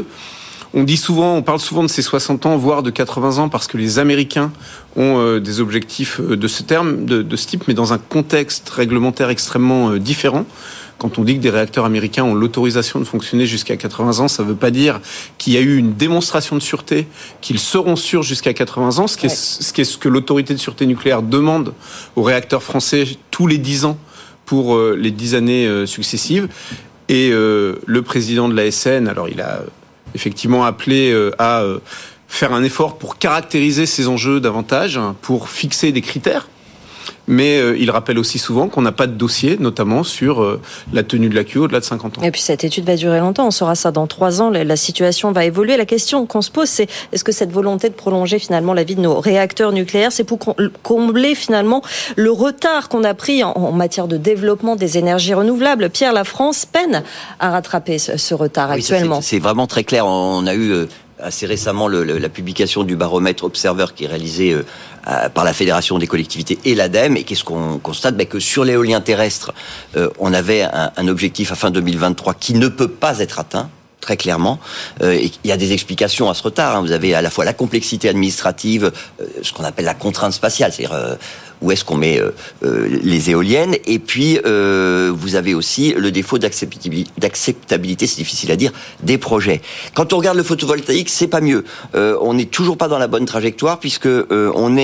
On parle souvent de ces 60 ans, voire de 80 ans, parce que les Américains ont des objectifs de ce type, mais dans un contexte réglementaire extrêmement différent. Quand on dit que des réacteurs américains ont l'autorisation de fonctionner jusqu'à 80 ans, ça ne veut pas dire qu'il y a eu une démonstration de sûreté, qu'ils seront sûrs jusqu'à 80 ans, ce qui est ce que l'autorité de sûreté nucléaire demande aux réacteurs français tous les 10 ans pour les 10 années successives. Et le président de l'ASN, alors il a effectivement appelé à faire un effort pour caractériser ces enjeux davantage, pour fixer des critères. Mais il rappelle aussi souvent qu'on n'a pas de dossier, notamment sur la tenue de la queue au-delà de 50 ans. Et puis cette étude va durer longtemps, on saura ça dans 3 ans, la situation va évoluer. La question qu'on se pose, c'est est-ce que cette volonté de prolonger finalement la vie de nos réacteurs nucléaires, c'est pour combler finalement le retard qu'on a pris en matière de développement des énergies renouvelables? Pierre, la France peine à rattraper ce retard actuellement. C'est vraiment très clair. On a eu assez récemment la publication du baromètre Observer qui est réalisé par la Fédération des collectivités et l'ADEME. Et qu'est-ce qu'on constate? Que sur l'éolien terrestre, on avait un objectif à fin 2023 qui ne peut pas être atteint. Très clairement. Il y a des explications à ce retard. Vous avez à la fois la complexité administrative, ce qu'on appelle la contrainte spatiale, c'est-à-dire où est-ce qu'on met les éoliennes, et puis vous avez aussi le défaut d'acceptabilité, c'est difficile à dire, des projets. Quand on regarde le photovoltaïque, c'est pas mieux. On n'est toujours pas dans la bonne trajectoire, puisque on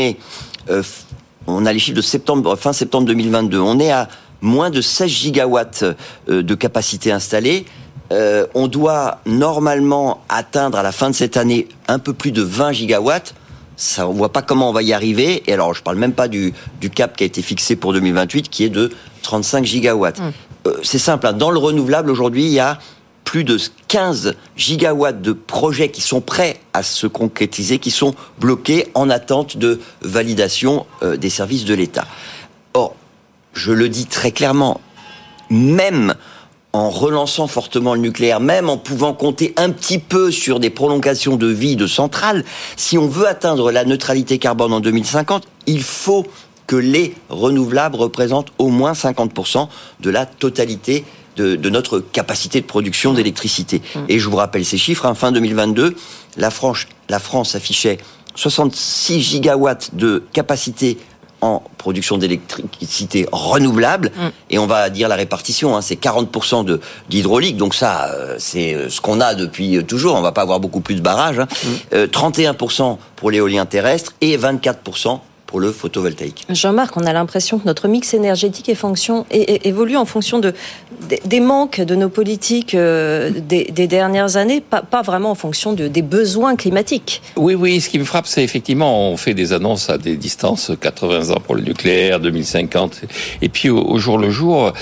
a les chiffres de fin septembre 2022. On est à moins de 16 gigawatts de capacité installée. On doit normalement atteindre à la fin de cette année un peu plus de 20 gigawatts. Ça, on voit pas comment on va y arriver. Et alors, je parle même pas du cap qui a été fixé pour 2028, qui est de 35 gigawatts. C'est simple, hein. Dans le renouvelable, aujourd'hui, il y a plus de 15 gigawatts de projets qui sont prêts à se concrétiser, qui sont bloqués en attente de validation des services de l'État. Or, je le dis très clairement, même en relançant fortement le nucléaire, même en pouvant compter un petit peu sur des prolongations de vie de centrales, si on veut atteindre la neutralité carbone en 2050, il faut que les renouvelables représentent au moins 50% de la totalité de notre capacité de production d'électricité. Et je vous rappelle ces chiffres, hein, fin 2022, la France affichait 66 gigawatts de capacité en production d'électricité renouvelable, et on va dire la répartition, hein, c'est 40% d'hydraulique, donc ça, c'est ce qu'on a depuis toujours, on va pas avoir beaucoup plus de barrages, hein. 31% pour l'éolien terrestre et 24% pour le photovoltaïque. Jean-Marc, on a l'impression que notre mix énergétique évolue en fonction des manques de nos politiques des dernières années, pas vraiment en fonction des besoins climatiques. Oui, ce qui me frappe, c'est effectivement, on fait des annonces à des distances, 80 ans pour le nucléaire, 2050, et puis au jour le jour,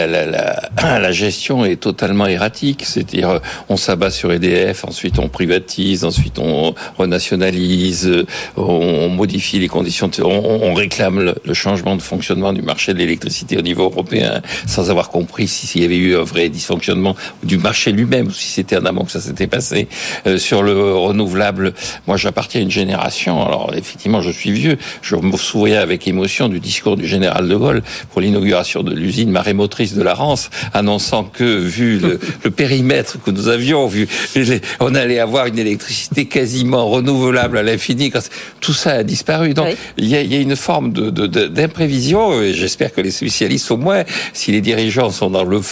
la gestion est totalement erratique, c'est-à-dire on s'abat sur EDF, ensuite on privatise, ensuite on renationalise, on modifie les conditions on réclame le changement de fonctionnement du marché de l'électricité au niveau européen sans avoir compris s'il y avait eu un vrai dysfonctionnement du marché lui-même ou si c'était en amont que ça s'était passé. Sur le renouvelable, moi j'appartiens à une génération, alors effectivement je suis vieux, je me souviens avec émotion du discours du général de Gaulle pour l'inauguration de l'usine marémotrice de la Rance, annonçant que vu le périmètre que nous avions, on allait avoir une électricité quasiment renouvelable à l'infini. Tout ça a disparu. Donc, il y a une forme d'imprévision, et j'espère que les spécialistes au moins, si les dirigeants sont dans le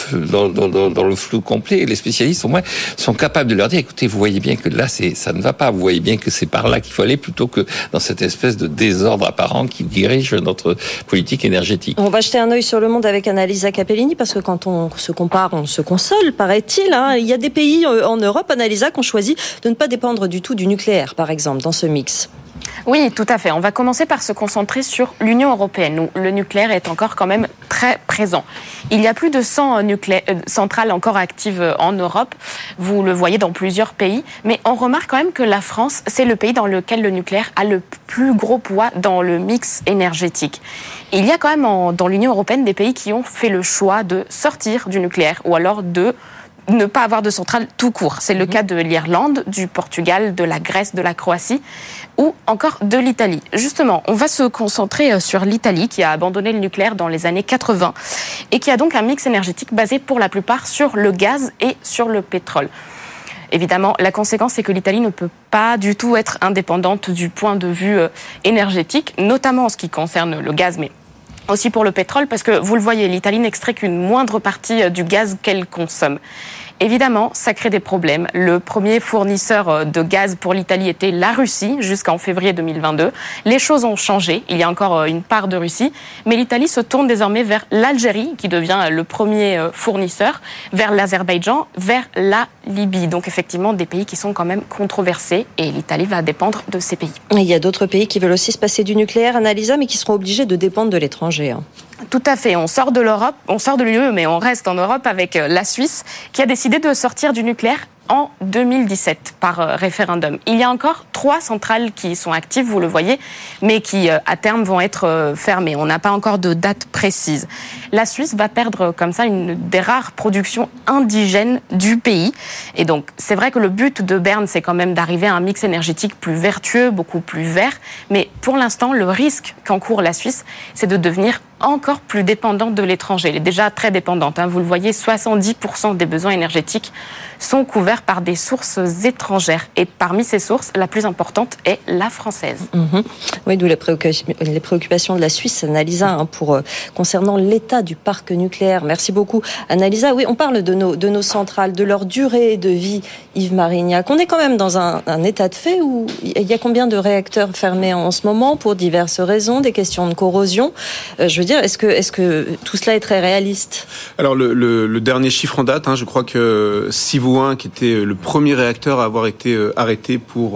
flou complet, les spécialistes au moins sont capables de leur dire, écoutez, vous voyez bien que là, ça ne va pas, vous voyez bien que c'est par là qu'il faut aller, plutôt que dans cette espèce de désordre apparent qui dirige notre politique énergétique. On va jeter un œil sur le monde avec Annalisa Capellini, parce que quand on se compare, on se console, paraît-il, hein. Il y a des pays en Europe, Annalisa, qui ont choisi de ne pas dépendre du tout du nucléaire, par exemple, dans ce mix. Oui, tout à fait. On va commencer par se concentrer sur l'Union européenne, où le nucléaire est encore quand même très présent. Il y a plus de 100 centrales encore actives en Europe. Vous le voyez dans plusieurs pays. Mais on remarque quand même que la France, c'est le pays dans lequel le nucléaire a le plus gros poids dans le mix énergétique. Il y a quand même dans l'Union européenne des pays qui ont fait le choix de sortir du nucléaire ou alors de ne pas avoir de centrale tout court. C'est le cas de l'Irlande, du Portugal, de la Grèce, de la Croatie ou encore de l'Italie. Justement, on va se concentrer sur l'Italie qui a abandonné le nucléaire dans les années 80 et qui a donc un mix énergétique basé pour la plupart sur le gaz et sur le pétrole. Évidemment, la conséquence, c'est que l'Italie ne peut pas du tout être indépendante du point de vue énergétique, notamment en ce qui concerne le gaz, mais aussi pour le pétrole, parce que vous le voyez, l'Italie n'extrait qu'une moindre partie du gaz qu'elle consomme. Évidemment, ça crée des problèmes. Le premier fournisseur de gaz pour l'Italie était la Russie jusqu'en février 2022. Les choses ont changé. Il y a encore une part de Russie. Mais l'Italie se tourne désormais vers l'Algérie, qui devient le premier fournisseur, vers l'Azerbaïdjan, vers la Libye. Donc effectivement, des pays qui sont quand même controversés. Et l'Italie va dépendre de ces pays. Il y a d'autres pays qui veulent aussi se passer du nucléaire, Annalisa, mais qui seront obligés de dépendre de l'étranger. Tout à fait. On sort de l'Europe, on sort de l'UE, mais on reste en Europe avec la Suisse, qui a décidé de sortir du nucléaire en 2017 par référendum. Il y a encore 3 centrales qui sont actives, vous le voyez, mais qui à terme vont être fermées. On n'a pas encore de date précise. La Suisse va perdre comme ça une des rares productions indigènes du pays. Et donc c'est vrai que le but de Berne, c'est quand même d'arriver à un mix énergétique plus vertueux, beaucoup plus vert. Mais pour l'instant, le risque qu'encourt la Suisse, c'est de devenir encore plus dépendante de l'étranger. Elle est déjà très dépendante. Vous le voyez, 70% des besoins énergétiques sont couverts par des sources étrangères. Et parmi ces sources, la plus importante est la française. Oui, d'où les préoccupations de la Suisse, Annalisa, concernant l'état du parc nucléaire. Merci beaucoup, Annalisa. Oui, on parle de nos centrales, de leur durée de vie, Yves Marignac. On est quand même dans un état de fait où il y a combien de réacteurs fermés en ce moment pour diverses raisons, des questions de corrosion. Je veux dire, est-ce que tout cela est très réaliste ? Alors, le dernier chiffre en date, je crois que Sivu 1, qui était le premier réacteur à avoir été arrêté pour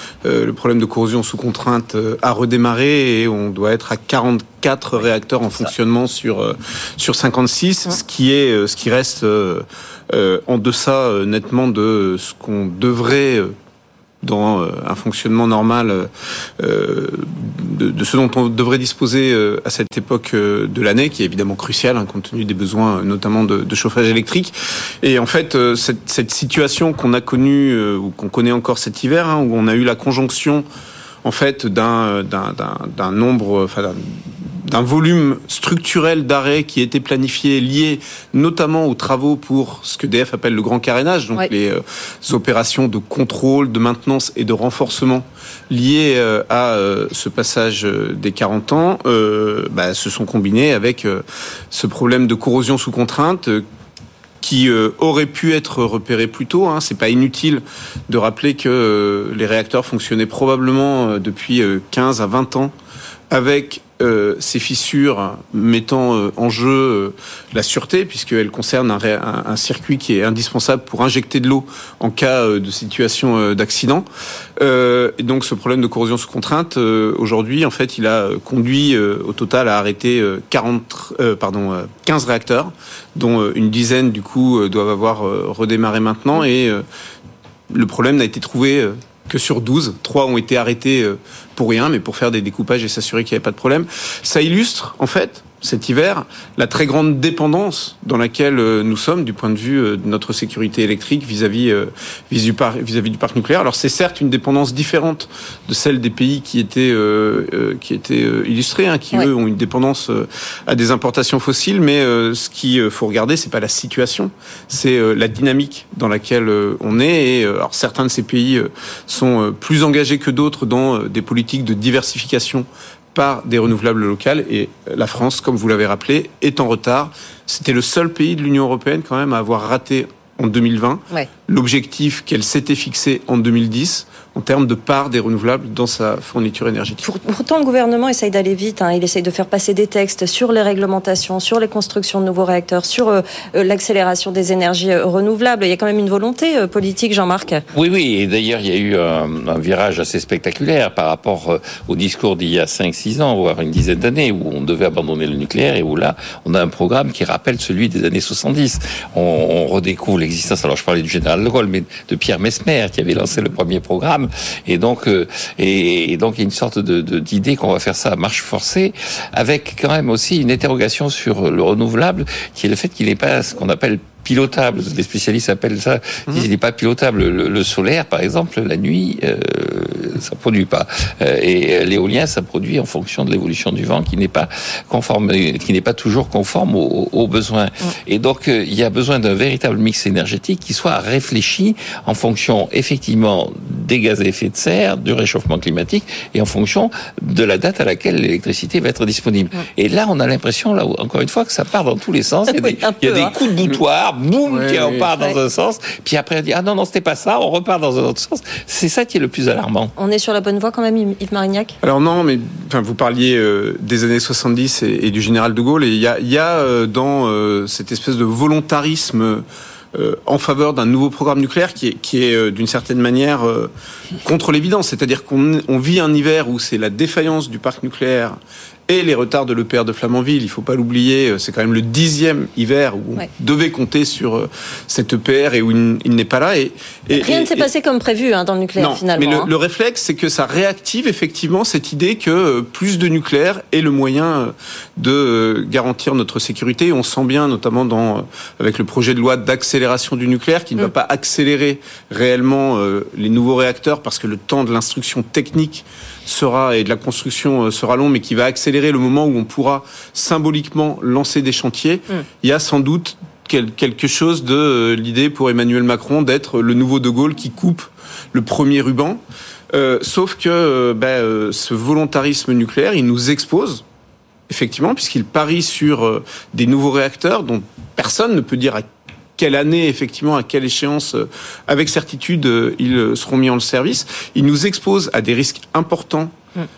le problème de corrosion sous contrainte a redémarré et on doit être à 44 réacteurs en fonctionnement sur 56, ce qui reste en deçà nettement de ce qu'on devrait dans un fonctionnement normal de ce dont on devrait disposer à cette époque de l'année, qui est évidemment cruciale, compte tenu des besoins notamment de chauffage électrique. Et en fait, cette situation qu'on a connue, ou qu'on connaît encore cet hiver, où on a eu la conjonction en fait d'un volume structurel d'arrêts qui était planifié, lié notamment aux travaux pour ce que DF appelle le grand carénage, donc les opérations de contrôle, de maintenance et de renforcement liées à ce passage des 40 ans, se sont combinés avec ce problème de corrosion sous contrainte qui aurait pu être repéré plus tôt. C'est pas inutile de rappeler que les réacteurs fonctionnaient probablement depuis 15 à 20 ans avec ces fissures mettant en jeu la sûreté, puisqu'elles concernent un circuit qui est indispensable pour injecter de l'eau en cas de situation d'accident. Et donc ce problème de corrosion sous contrainte, aujourd'hui, en fait, il a conduit au total à arrêter 15 réacteurs, dont une dizaine, du coup, doivent avoir redémarré maintenant. Et le problème n'a été trouvé que sur 12. 3 ont été arrêtés pour rien, mais pour faire des découpages et s'assurer qu'il n'y avait pas de problème. Ça illustre, en fait, cet hiver, la très grande dépendance dans laquelle nous sommes du point de vue de notre sécurité électrique vis-à-vis du parc nucléaire. Alors c'est certes une dépendance différente de celle des pays qui étaient illustrés, qui eux ont une dépendance à des importations fossiles, mais ce qu'il faut regarder, c'est pas la situation, c'est la dynamique dans laquelle on est. Et alors certains de ces pays sont plus engagés que d'autres dans des politiques de diversification par des renouvelables locales, et la France, comme vous l'avez rappelé, est en retard. C'était le seul pays de l'Union européenne quand même à avoir raté en 2020 l'objectif qu'elle s'était fixé en 2010 en termes de part des renouvelables dans sa fourniture énergétique. Pourtant, le gouvernement essaye d'aller vite. Il essaye de faire passer des textes sur les réglementations, sur les constructions de nouveaux réacteurs, sur l'accélération des énergies renouvelables. Il y a quand même une volonté politique, Jean-Marc. Oui. Et d'ailleurs, il y a eu un virage assez spectaculaire par rapport au discours d'il y a 5-6 ans, voire une dizaine d'années, où on devait abandonner le nucléaire et où là, on a un programme qui rappelle celui des années 70. On redécouvre l'existence, alors je parlais du général de Gaulle, mais de Pierre Messmer, qui avait lancé le premier programme. Et donc, il y a une sorte d'idée qu'on va faire ça à marche forcée, avec quand même aussi une interrogation sur le renouvelable, qui est le fait qu'il n'est pas ce qu'on appelle pilotable. Les spécialistes appellent ça, il n'est pas pilotable. Le solaire, par exemple, la nuit, ça produit pas. Et l'éolien, ça produit en fonction de l'évolution du vent, qui n'est pas toujours conforme aux besoins. Et donc, il y a besoin d'un véritable mix énergétique qui soit réfléchi en fonction, effectivement, des gaz à effet de serre, du réchauffement climatique, et en fonction de la date à laquelle l'électricité va être disponible. Et là, on a l'impression, là, encore une fois, que ça part dans tous les sens. Il y a des coups de boutoir, boum, on part dans un sens, puis après on dit non, c'était pas ça, on repart dans un autre sens. C'est ça qui est le plus alarmant. On est sur la bonne voie quand même, Yves Marignac? Alors non, mais vous parliez des années 70 et du général de Gaulle, et il y a dans cette espèce de volontarisme en faveur d'un nouveau programme nucléaire qui est d'une certaine manière contre l'évidence. C'est-à-dire qu'on vit un hiver où c'est la défaillance du parc nucléaire et les retards de l'EPR de Flamanville. Il faut pas l'oublier, c'est quand même le 10e hiver où on devait compter sur cet EPR et où il n'est pas là. Et rien ne s'est passé comme prévu dans le nucléaire, finalement. Mais le réflexe, c'est que ça réactive effectivement cette idée que plus de nucléaire est le moyen de garantir notre sécurité. On sent bien, notamment avec le projet de loi d'accélération du nucléaire, qui ne va pas accélérer réellement les nouveaux réacteurs, parce que le temps de l'instruction technique et de la construction sera long, mais qui va accélérer le moment où on pourra symboliquement lancer des chantiers. Il y a sans doute quelque chose de l'idée pour Emmanuel Macron d'être le nouveau De Gaulle qui coupe le premier ruban. Sauf que ce volontarisme nucléaire, il nous expose, effectivement, puisqu'il parie sur des nouveaux réacteurs dont personne ne peut dire à quelle année, effectivement, à quelle échéance, avec certitude, ils seront mis en service. Il nous expose à des risques importants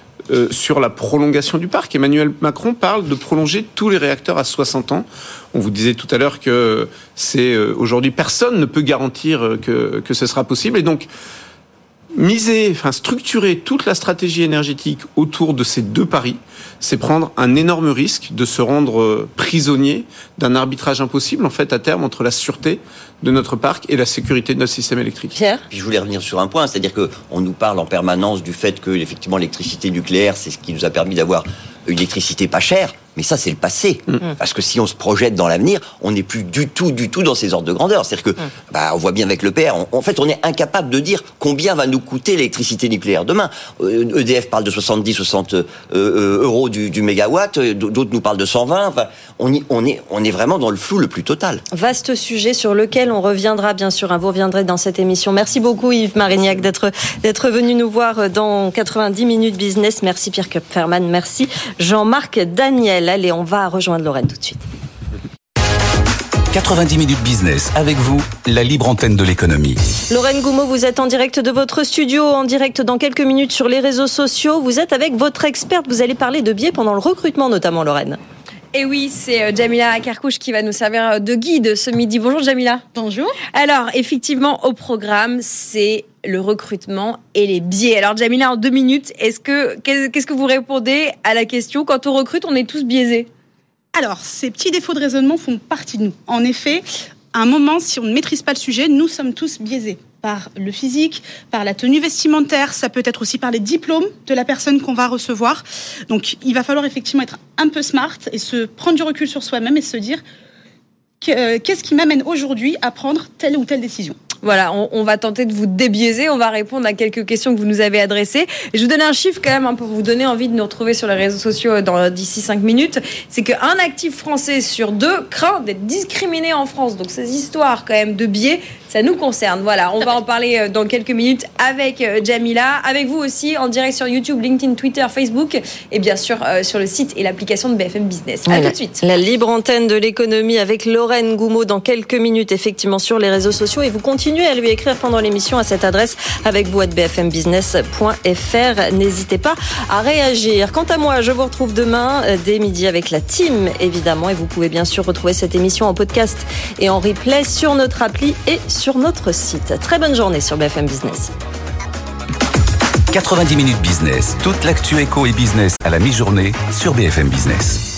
sur la prolongation du parc. Emmanuel Macron parle de prolonger tous les réacteurs à 60 ans. On vous disait tout à l'heure que aujourd'hui, personne ne peut garantir que ce sera possible. Et donc, structurer toute la stratégie énergétique autour de ces deux paris, c'est prendre un énorme risque de se rendre prisonnier d'un arbitrage impossible, en fait, à terme, entre la sûreté de notre parc et la sécurité de notre système électrique. Pierre ? Puis je voulais revenir sur un point, c'est-à-dire qu'on nous parle en permanence du fait que, effectivement, l'électricité nucléaire, c'est ce qui nous a permis d'avoir une électricité pas chère. Mais ça, c'est le passé. Parce que si on se projette dans l'avenir, on n'est plus du tout dans ces ordres de grandeur. C'est-à-dire que, on voit bien avec l'EPR, en fait, on est incapable de dire combien va nous coûter l'électricité nucléaire demain. EDF parle de 60 euros du mégawatt, d'autres nous parlent de 120. Enfin, on est vraiment dans le flou le plus total. Vaste sujet sur lequel on reviendra, bien sûr. Vous reviendrez dans cette émission. Merci beaucoup, Yves Marignac, d'être venu nous voir dans 90 minutes business. Merci, Pierre Kupferman. Merci, Jean-Marc Daniel. Allez, on va rejoindre Lorraine tout de suite. 90 minutes business avec vous, la libre antenne de l'économie. Lorraine Goumeau, vous êtes en direct de votre studio, en direct dans quelques minutes sur les réseaux sociaux. Vous êtes avec votre experte. Vous allez parler de biais pendant le recrutement, notamment, Lorraine. Et oui, c'est Jamila Akarkouche qui va nous servir de guide ce midi. Bonjour Jamila. Bonjour. Alors, effectivement, au programme, c'est le recrutement et les biais. Alors Jamila, en 2 minutes, qu'est-ce que vous répondez à la question, quand on recrute, on est tous biaisés? Alors, ces petits défauts de raisonnement font partie de nous. En effet, à un moment, si on ne maîtrise pas le sujet, nous sommes tous biaisés par le physique, par la tenue vestimentaire, ça peut être aussi par les diplômes de la personne qu'on va recevoir. Donc, il va falloir effectivement être un peu smart et se prendre du recul sur soi-même et se dire qu'est-ce qui m'amène aujourd'hui à prendre telle ou telle décision. Voilà, on va tenter de vous débiaiser, on va répondre à quelques questions que vous nous avez adressées. Et je vous donne un chiffre quand même pour vous donner envie de nous retrouver sur les réseaux sociaux d'ici 5 minutes. C'est qu'un actif français sur 2 craint d'être discriminé en France. Donc ces histoires quand même de biais, ça nous concerne. Voilà, on va en parler dans quelques minutes avec Jamila, avec vous aussi en direct sur YouTube, LinkedIn, Twitter, Facebook et bien sûr sur le site et l'application de BFM Business. À tout de suite. La libre antenne de l'économie avec Lorraine Goumeau dans quelques minutes effectivement sur les réseaux sociaux et vous continuez à lui écrire pendant l'émission à cette adresse avec vous @bfmbusiness.fr. N'hésitez pas à réagir. Quant à moi, je vous retrouve demain dès midi avec la team évidemment et vous pouvez bien sûr retrouver cette émission en podcast et en replay sur notre appli et sur notre site. Très bonne journée sur BFM Business. 90 minutes business, toute l'actu éco et business à la mi-journée sur BFM Business.